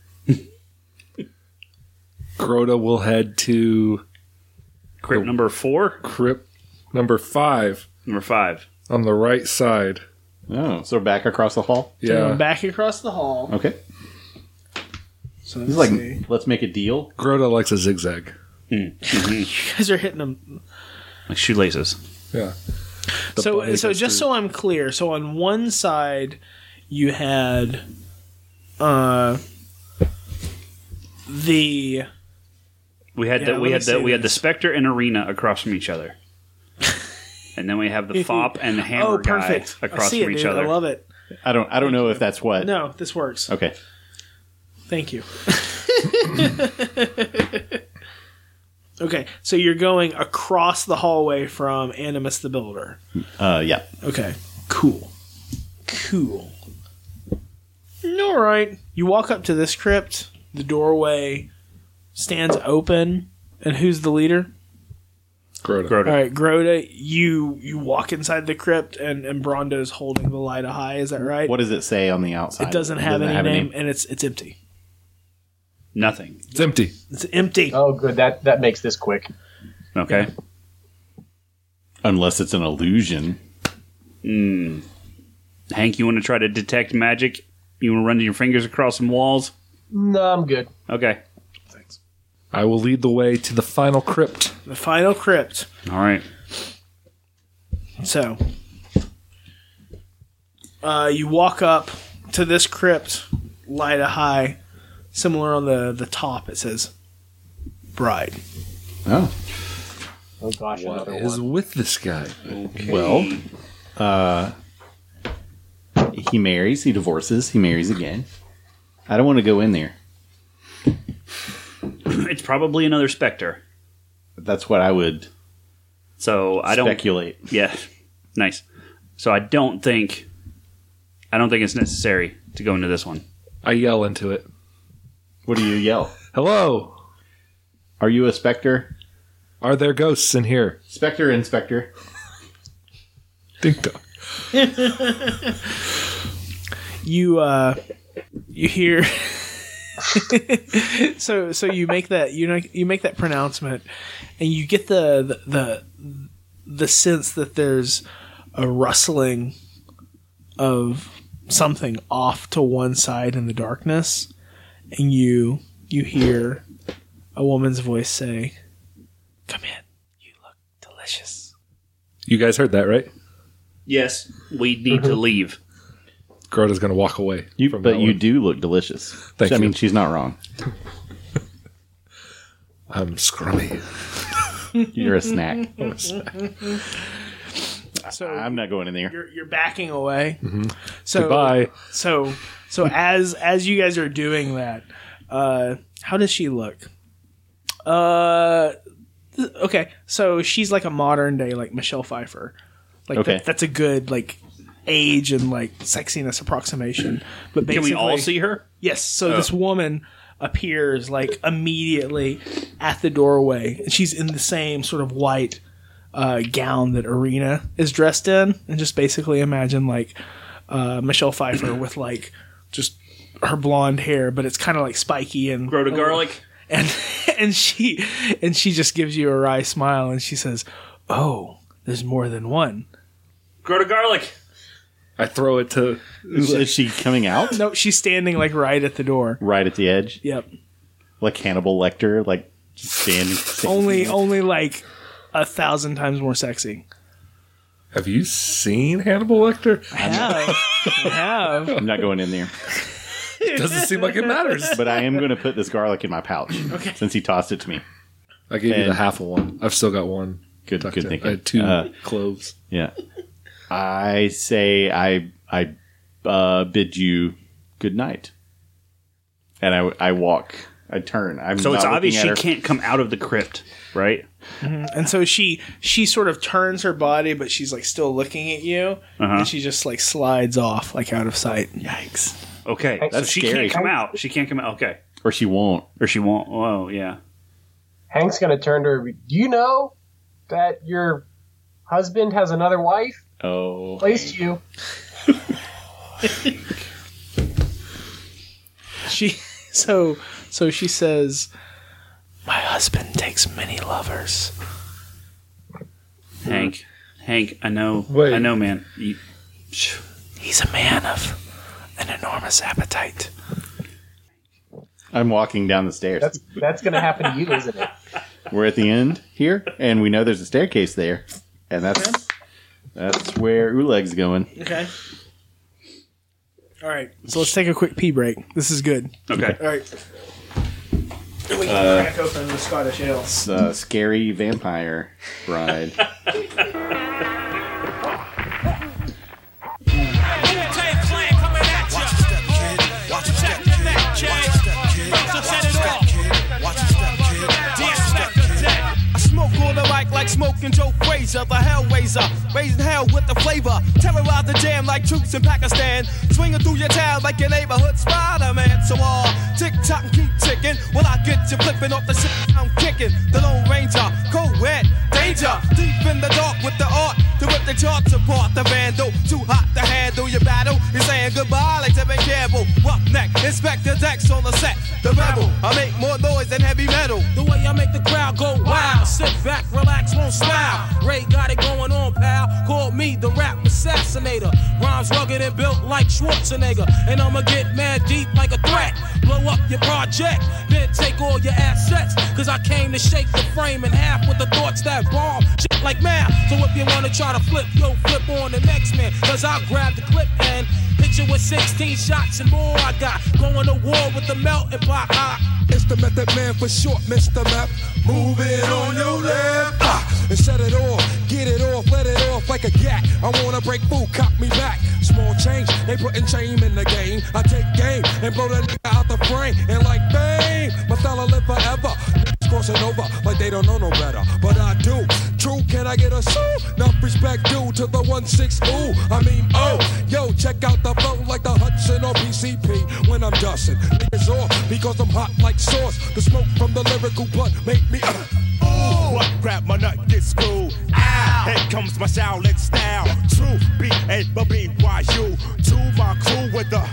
[SPEAKER 7] Groda will head to
[SPEAKER 6] Crypt number 4?
[SPEAKER 7] crypt number 5
[SPEAKER 6] Number 5.
[SPEAKER 7] on the right side.
[SPEAKER 3] Oh, so back across the hall?
[SPEAKER 5] So
[SPEAKER 7] Yeah.
[SPEAKER 5] going back across the hall.
[SPEAKER 3] Okay.
[SPEAKER 5] So
[SPEAKER 3] This
[SPEAKER 5] let's
[SPEAKER 3] is
[SPEAKER 5] see.
[SPEAKER 3] let's make a deal.
[SPEAKER 7] Groda likes a zigzag.
[SPEAKER 5] You guys are hitting them.
[SPEAKER 6] Like shoelaces.
[SPEAKER 7] Yeah. The
[SPEAKER 5] So
[SPEAKER 7] bunny
[SPEAKER 5] just
[SPEAKER 7] goes
[SPEAKER 5] so I'm clear, so on one side you had the
[SPEAKER 6] We had
[SPEAKER 5] Yeah, let me see
[SPEAKER 6] the
[SPEAKER 5] this.
[SPEAKER 6] Spectre and Arena across from each other. And then we have the Fop and the Hammer
[SPEAKER 5] oh
[SPEAKER 6] guy
[SPEAKER 5] perfect. I
[SPEAKER 6] across
[SPEAKER 5] see
[SPEAKER 6] from
[SPEAKER 5] it,
[SPEAKER 6] each
[SPEAKER 5] dude.
[SPEAKER 6] other.
[SPEAKER 5] I love it.
[SPEAKER 3] I don't know if that's what.
[SPEAKER 5] No, this works.
[SPEAKER 3] Okay.
[SPEAKER 5] Thank you. Okay, so you're going across the hallway from Animus the Builder.
[SPEAKER 3] Yeah.
[SPEAKER 5] Okay, cool. All right. You walk up to this crypt. The doorway stands open. And who's the leader?
[SPEAKER 7] Groda.
[SPEAKER 6] Groda.
[SPEAKER 5] All right, Groda, you walk inside the crypt, and Brondo's holding the light high. Is that right?
[SPEAKER 3] What does it say on the outside?
[SPEAKER 5] It doesn't have any name, and it's empty.
[SPEAKER 6] Nothing.
[SPEAKER 7] It's empty.
[SPEAKER 5] It's empty.
[SPEAKER 1] Oh, good. That makes this quick.
[SPEAKER 6] Okay.
[SPEAKER 3] Unless it's an illusion.
[SPEAKER 6] Hank, you want to try to detect magic? You want to run your fingers across some walls?
[SPEAKER 1] No, I'm good.
[SPEAKER 6] Okay.
[SPEAKER 7] Thanks. I will lead the way to the final crypt.
[SPEAKER 5] The final crypt.
[SPEAKER 6] All right.
[SPEAKER 5] So, you walk up to this crypt, light a high, similar on the top. It says, "Bride."
[SPEAKER 3] Oh.
[SPEAKER 4] Oh gosh,
[SPEAKER 7] What
[SPEAKER 4] another
[SPEAKER 7] is
[SPEAKER 4] one.
[SPEAKER 7] with this guy?
[SPEAKER 3] Well, he marries, he divorces, he marries again. I don't want to go in there.
[SPEAKER 6] It's probably another specter.
[SPEAKER 3] That's what I would
[SPEAKER 6] So I don't.
[SPEAKER 3] speculate.
[SPEAKER 6] Yeah, nice. So I don't think it's necessary to go into this one.
[SPEAKER 7] I yell into it.
[SPEAKER 3] What do you yell?
[SPEAKER 7] Hello.
[SPEAKER 3] Are you a specter?
[SPEAKER 7] Are there ghosts in here?
[SPEAKER 3] Specter, inspector.
[SPEAKER 7] Ding dong.
[SPEAKER 5] You hear. so you make that you make that pronouncement, and you get the sense that there's a rustling of something off to one side in the darkness, and you hear a woman's voice say, "Come in, you look delicious."
[SPEAKER 7] You guys heard that, right?
[SPEAKER 6] Yes, we need to leave.
[SPEAKER 7] Grota's going to walk away. From
[SPEAKER 3] But
[SPEAKER 7] that
[SPEAKER 3] you
[SPEAKER 7] one.
[SPEAKER 3] do look delicious.
[SPEAKER 7] Thank
[SPEAKER 3] I
[SPEAKER 7] you.
[SPEAKER 3] mean, she's not wrong.
[SPEAKER 7] I'm scrummy.
[SPEAKER 3] You're a snack.
[SPEAKER 5] So
[SPEAKER 3] I'm not going in there.
[SPEAKER 5] you're backing away. So
[SPEAKER 7] Goodbye.
[SPEAKER 5] So as you guys are doing that, how does she look? Okay, so she's like a modern day like Michelle Pfeiffer. Like
[SPEAKER 3] Okay.
[SPEAKER 5] that's a good like age and like sexiness approximation. But
[SPEAKER 6] Can
[SPEAKER 5] basically,
[SPEAKER 6] we all see her?
[SPEAKER 5] Yes. So this woman appears like immediately at the doorway, and she's in the same sort of white gown that Arena is dressed in, and just basically imagine like Michelle Pfeiffer with like just her blonde hair, but it's kind of like spiky and
[SPEAKER 6] Grow to garlic.
[SPEAKER 5] and she just gives you a wry smile, and she says, "Oh, there's more than one."
[SPEAKER 6] Grow to garlic.
[SPEAKER 7] I throw it to.
[SPEAKER 3] Is she coming out?
[SPEAKER 5] No, she's standing like right at the door.
[SPEAKER 3] Right at the edge?
[SPEAKER 5] Yep.
[SPEAKER 3] Like Hannibal Lecter? Like standing?
[SPEAKER 5] Only like 1,000 times more sexy.
[SPEAKER 7] Have you seen Hannibal Lecter?
[SPEAKER 5] I have.
[SPEAKER 3] I'm not going in there.
[SPEAKER 7] Doesn't seem like it matters.
[SPEAKER 3] But I am going to put this garlic in my pouch. Okay. Since he tossed it to me.
[SPEAKER 7] I gave you the
[SPEAKER 3] And-
[SPEAKER 7] half of one. I've still got one.
[SPEAKER 3] Good
[SPEAKER 7] tucked in.
[SPEAKER 3] thinking.
[SPEAKER 7] I had 2 cloves.
[SPEAKER 3] Yeah. I say I bid you good night. And I walk. I turn. I'm
[SPEAKER 6] So it's
[SPEAKER 3] not
[SPEAKER 6] obvious
[SPEAKER 3] looking
[SPEAKER 6] she
[SPEAKER 3] at her.
[SPEAKER 6] can't come out of the crypt, right?
[SPEAKER 5] And so she sort of turns her body, but she's like still looking at you, and she just like slides off like out of sight.
[SPEAKER 3] Yikes.
[SPEAKER 6] Okay, so
[SPEAKER 3] That's
[SPEAKER 6] she
[SPEAKER 3] scary.
[SPEAKER 6] can't come out. She can't come out. Okay,
[SPEAKER 3] Or she won't.
[SPEAKER 6] or she won't. Oh, yeah.
[SPEAKER 4] Hank's gonna turn to her. Do you know that your husband has another wife?
[SPEAKER 3] Oh.
[SPEAKER 4] Placed you.
[SPEAKER 5] She she says, "My husband takes many lovers."
[SPEAKER 6] Hank, I know.
[SPEAKER 7] Wait.
[SPEAKER 6] I know, man.
[SPEAKER 5] He's a man of an enormous appetite.
[SPEAKER 3] I'm walking down the stairs.
[SPEAKER 4] That's gonna happen to you, isn't it?
[SPEAKER 3] We're at the end here, and we know there's a staircase there. And that's where Oleg's going.
[SPEAKER 5] Okay. All right. So let's take a quick pee break. This is good.
[SPEAKER 6] Okay.
[SPEAKER 5] All right. We can crack open the Scottish ale.
[SPEAKER 3] It's a scary vampire bride.
[SPEAKER 8] Like smoking Joe Frazier, the Hellraiser, raising hell with the flavor, terrorize the jam like troops in Pakistan, swinging through your town like your neighborhood Spider-Man. So tick tock and keep ticking, while I get you flipping off the shit I'm kicking. The Lone Ranger, co-ed, danger, deep in the dark with the art to rip the charts apart. The vandal, too hot to handle your battle. You're saying goodbye like Tevin Campbell. Roughneck, Inspector Dex on the set. The rebel, I make more noise than heavy metal.
[SPEAKER 9] The way I make the crowd go wild. Sit back, relax, won't smile. Ray got it going on, pal. Call me the rap messiah.
[SPEAKER 8] assassinator. Rhymes rugged and built like Schwarzenegger. And I'ma get mad deep like a threat. Blow up your project, then take all your assets. Cause I came to shake the frame in half with the thoughts that bomb shit like math. So if you wanna try to flip, yo, flip on the next man. Cause I'll grab the clip and hit you with 16 shots and more. I got going to war with the melting pot.
[SPEAKER 9] It's the Method Man for short, Mr. Map. Move it on your left. And set it off, get it off, let it off like a gat. I wanna break food, cop me back. Small change, they putting shame in the game. I take game and blow that nigga out the frame. And like bang, my style live forever. Niggas crossing over like they don't know no better. But I do. True, can I get a sue? Enough respect due to the 1-6 ooh. I mean, oh, yo, check out the flow like the Hudson or PCP when I'm dusting. Niggas off because I'm hot like sauce. The smoke from the lyrical blood make me
[SPEAKER 8] Ooh, what grab my nut, get screwed. Ow. Here comes my Shaolin style. True, B-A-B-Y-U. To my crew with the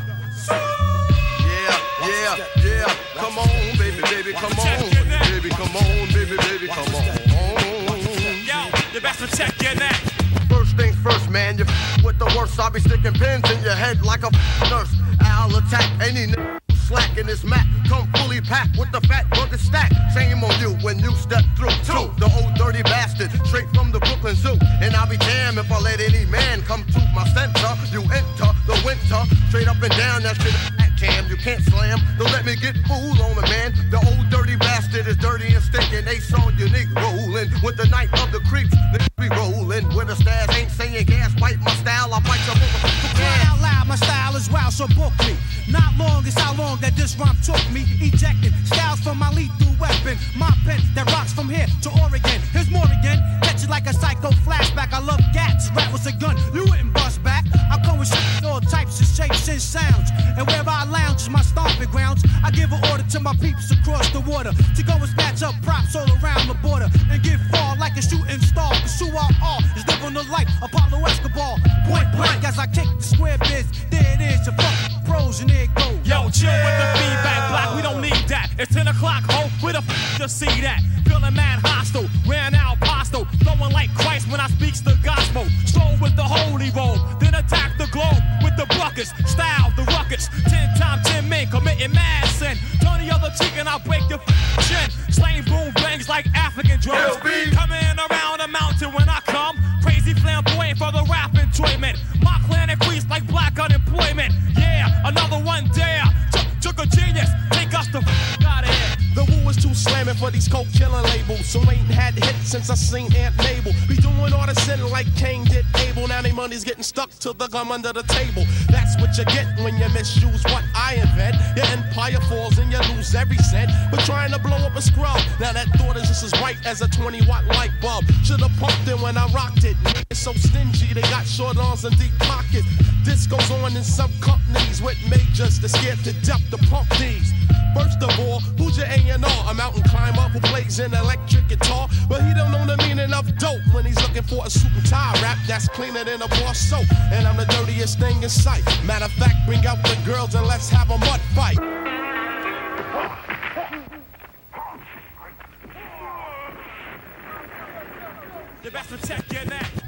[SPEAKER 10] Yeah, come on, baby, baby, come on. Baby, come on, baby, baby, come on.
[SPEAKER 8] Yo, you best to check your neck.
[SPEAKER 10] First things first, man, you with the worst. I'll be sticking pins in your head like a nurse. I'll attack any slack in this mat. Come fully packed with the fat burger stack. Shame on you when you step through. Two, the old dirty bastard, straight from the Brooklyn Zoo. And I'll be damned if I let any man come to my center. You enter the winter, straight up and down that shit. Cam, you can't slam. Don't let me get fooled on the man. The old dirty bastard is dirty and stinking. Ace on unique rolling with the night of the creeps. Niggas be rolling with the stairs. Ain't saying gas, bite my style. I bite your motherfucker.
[SPEAKER 8] Cry out loud, my style is wild, so book me. Not long is how long that this rhyme took me. Ejecting styles from my lethal weapon. My pen that rocks from here to Oregon. Here's more again. Catch it like a psycho flashback. I love gats. Rap was a gun. You wouldn't bust back. I come with shit, all types of shapes and sounds. And where I lounge is my stomping grounds. I give an order to my peeps across the water to go and snatch up props all around the border and get far like a shooting star. Cause who I are is living the life Apollo Escobar. Point blank as I kick the square biz. There it is, your fucking pros and there it goes. Yo, chill with the feedback block, we don't need that. It's 10 o'clock, ho, where the f to see that? Feeling mad hostile, ran out postal. Flowing like Christ when I speaks the gospel. Stroll with the holy roll, then attack the globe with the buckets. Style the ruckus, 10 times 10 men committing mad sin. Turn the other cheek and I'll break your chin. Slaying boom bangs like African drums. Coming around the mountain when I come. Crazy flamboyant for the rap enjoyment. My clan and freeze like black unemployment. Yeah, another one dare. Took a genius, take us the out of here. The woo is too slamming for these coke killing labels. So ain't had hits since I seen Aunt Mabel. Be doing all the sin like Cain did Abel. Now they money's getting stuck to the gum under the table. That's what you get when you misuse what I invent. Your empire falls and you lose every cent. But trying to blow up a scrub. Now that thought is just as bright as a 20-watt light bulb. Should've pumped it when I rocked it. Niggas so stingy, they got short arms and deep pockets. This goes on in some companies with majors that scared to death to pump these. First of all, who's your A&R? A mountain climber who plays an electric guitar, but he don't know the meaning of dope when he's looking for a suit and tie rap that's cleaner than a bar soap. And I'm the dirtiest thing in sight. Matter of fact, bring out the girls and let's have a mud fight. You best protect your neck.